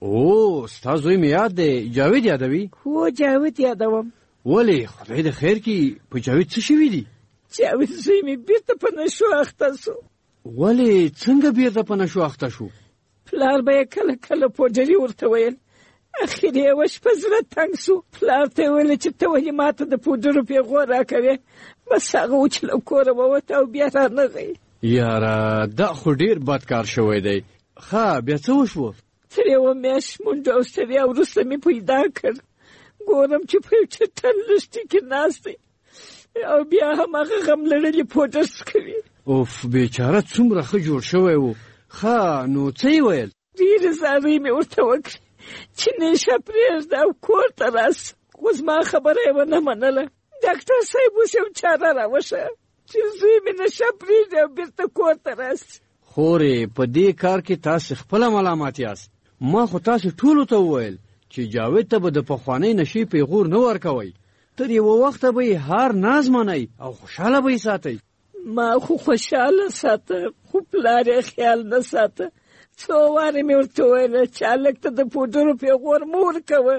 او ستا زوی مې یاد دی. جاوید یادوي؟ هو جاوید یادوم. ولې خدای د خیر کړي په جاوید څه شوي دي؟ جاوید زوی مې بیرته په نشو اخته سو. ولې څنګه بیرته په نشو اخته شو؟ پلار به یې کله کله پوډري ورته ویل. اخر یوه شپه زړه تنګ سو. پلار ته یې ویل چې ته ولې ماته د پوډرو پیغور راکوې؟ بس هغه و چې له کوره ووت او بیا رانغی. یاره دا خو ډېر بد کار شوی دی. ښه بیا څه وشوه؟ تر یوه میاشت منډه او ستړیا وروسته مې پیدا کړ. ګورم چې په یو چټل لښتي کې ناست دی او بیا هم هغه غم لړلي پوډر څکوي. اوف بیچاره څومره ښه جوړ شوی و. ښه نو څه یې ویل؟ ډېرې زارۍ مې ورته وکړې چې نیشه پرېږده او کور ته راسه، خو زما خبره یې ونه منله. ډاکټر صاحب اوس یو چاره راوښیه چې زوی مې نشه پرېږدي او بېرته کور ته راسي. خورې په دې کار کې تاسې خپله ملامت یاست. ما خو تاسې ټولو ته وویل چې جاوید ته به د پخوانۍ نشې پیغور نه ورکوئ. تر یوه وخته به یې هر ناز منئ او خوشحاله به یې ساتئ. ما خو خوشحاله ساته، خو پلار یې خیال نه ساته. څو وارې مې ورته ویله چې هلک ته د پوډرو پیغور مه ورکوه،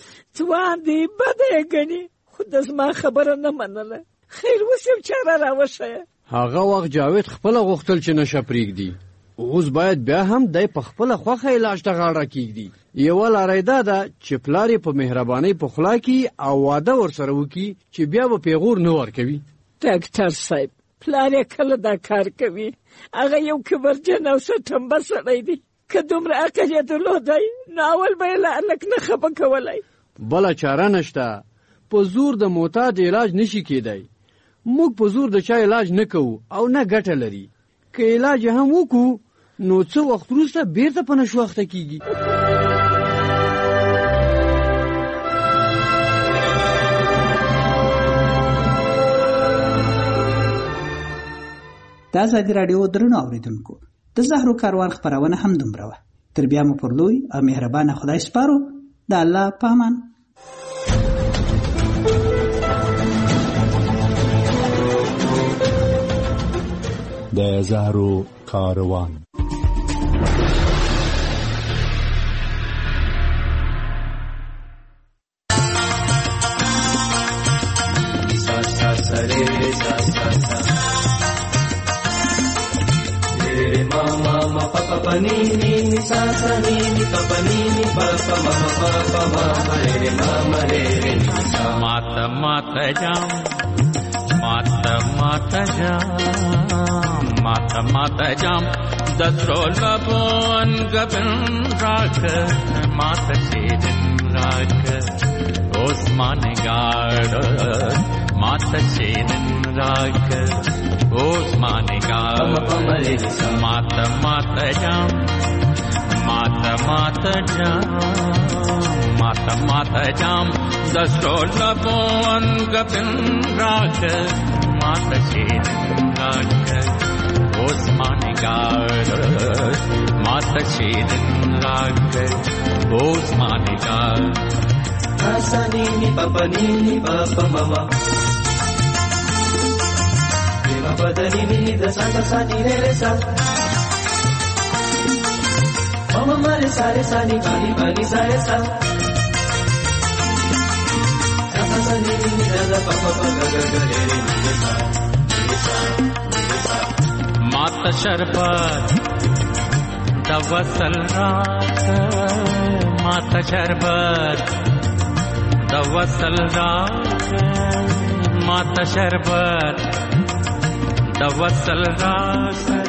ځوان دی بده یې ګڼي، خو د زما خبره نه منله. خیر اوس یو چاره راوښیه. هغه وخت جاوید خپله غوښتل چې نشه پرېږدي. اوس باید بیا هم دی په خپله خوښه علاج ته غاړه کېږدي. یوه لاره یې دا ده چې پلار یې په مهربانۍ پخلا کړي او واده ورسره وکړي چې بیا به پیغور نه ورکوي. ډاکټر صاحب پلار یې کله دا کار کوي؟ هغه یو کبرجن او سټمبه سړی دی. که دومره عقل یې درلودی نو اول به یې له هلک نه خفه کولی. بله چاره نشته. په زور د معتاد علاج نشي کېدی. موږ په زور د چا علاج نه کوو او نه ګټه لري. که علاج هم وکړو نو څه وخت وروسته بیرته په نشو اخته کېږي. د ازادي راډیو درنو اوریدونکو، د زهرو کاروان خپرونه هم دومره وه. تر بیا مو پر لوی او مهربانه خدای سپارو. د الله په امان. د زهرو کاروان. Mata jam dasrol babon gabin rak mata shedin rak Osman gard mata shedin rak Osman gard mata jam dasrol babon gabin rak mata shedin rak Osman gard mata shedin rak Osman gard Asani ni papa mama Ni papa ni da sa sa ni re sa मरे सारे सानी पानी पानी सारे सा सनी नी दा पा पा गा गा गा रे रे सा मात शरबत दवसल रात मात शरबत दवसल रात मात शरबत दवसल रात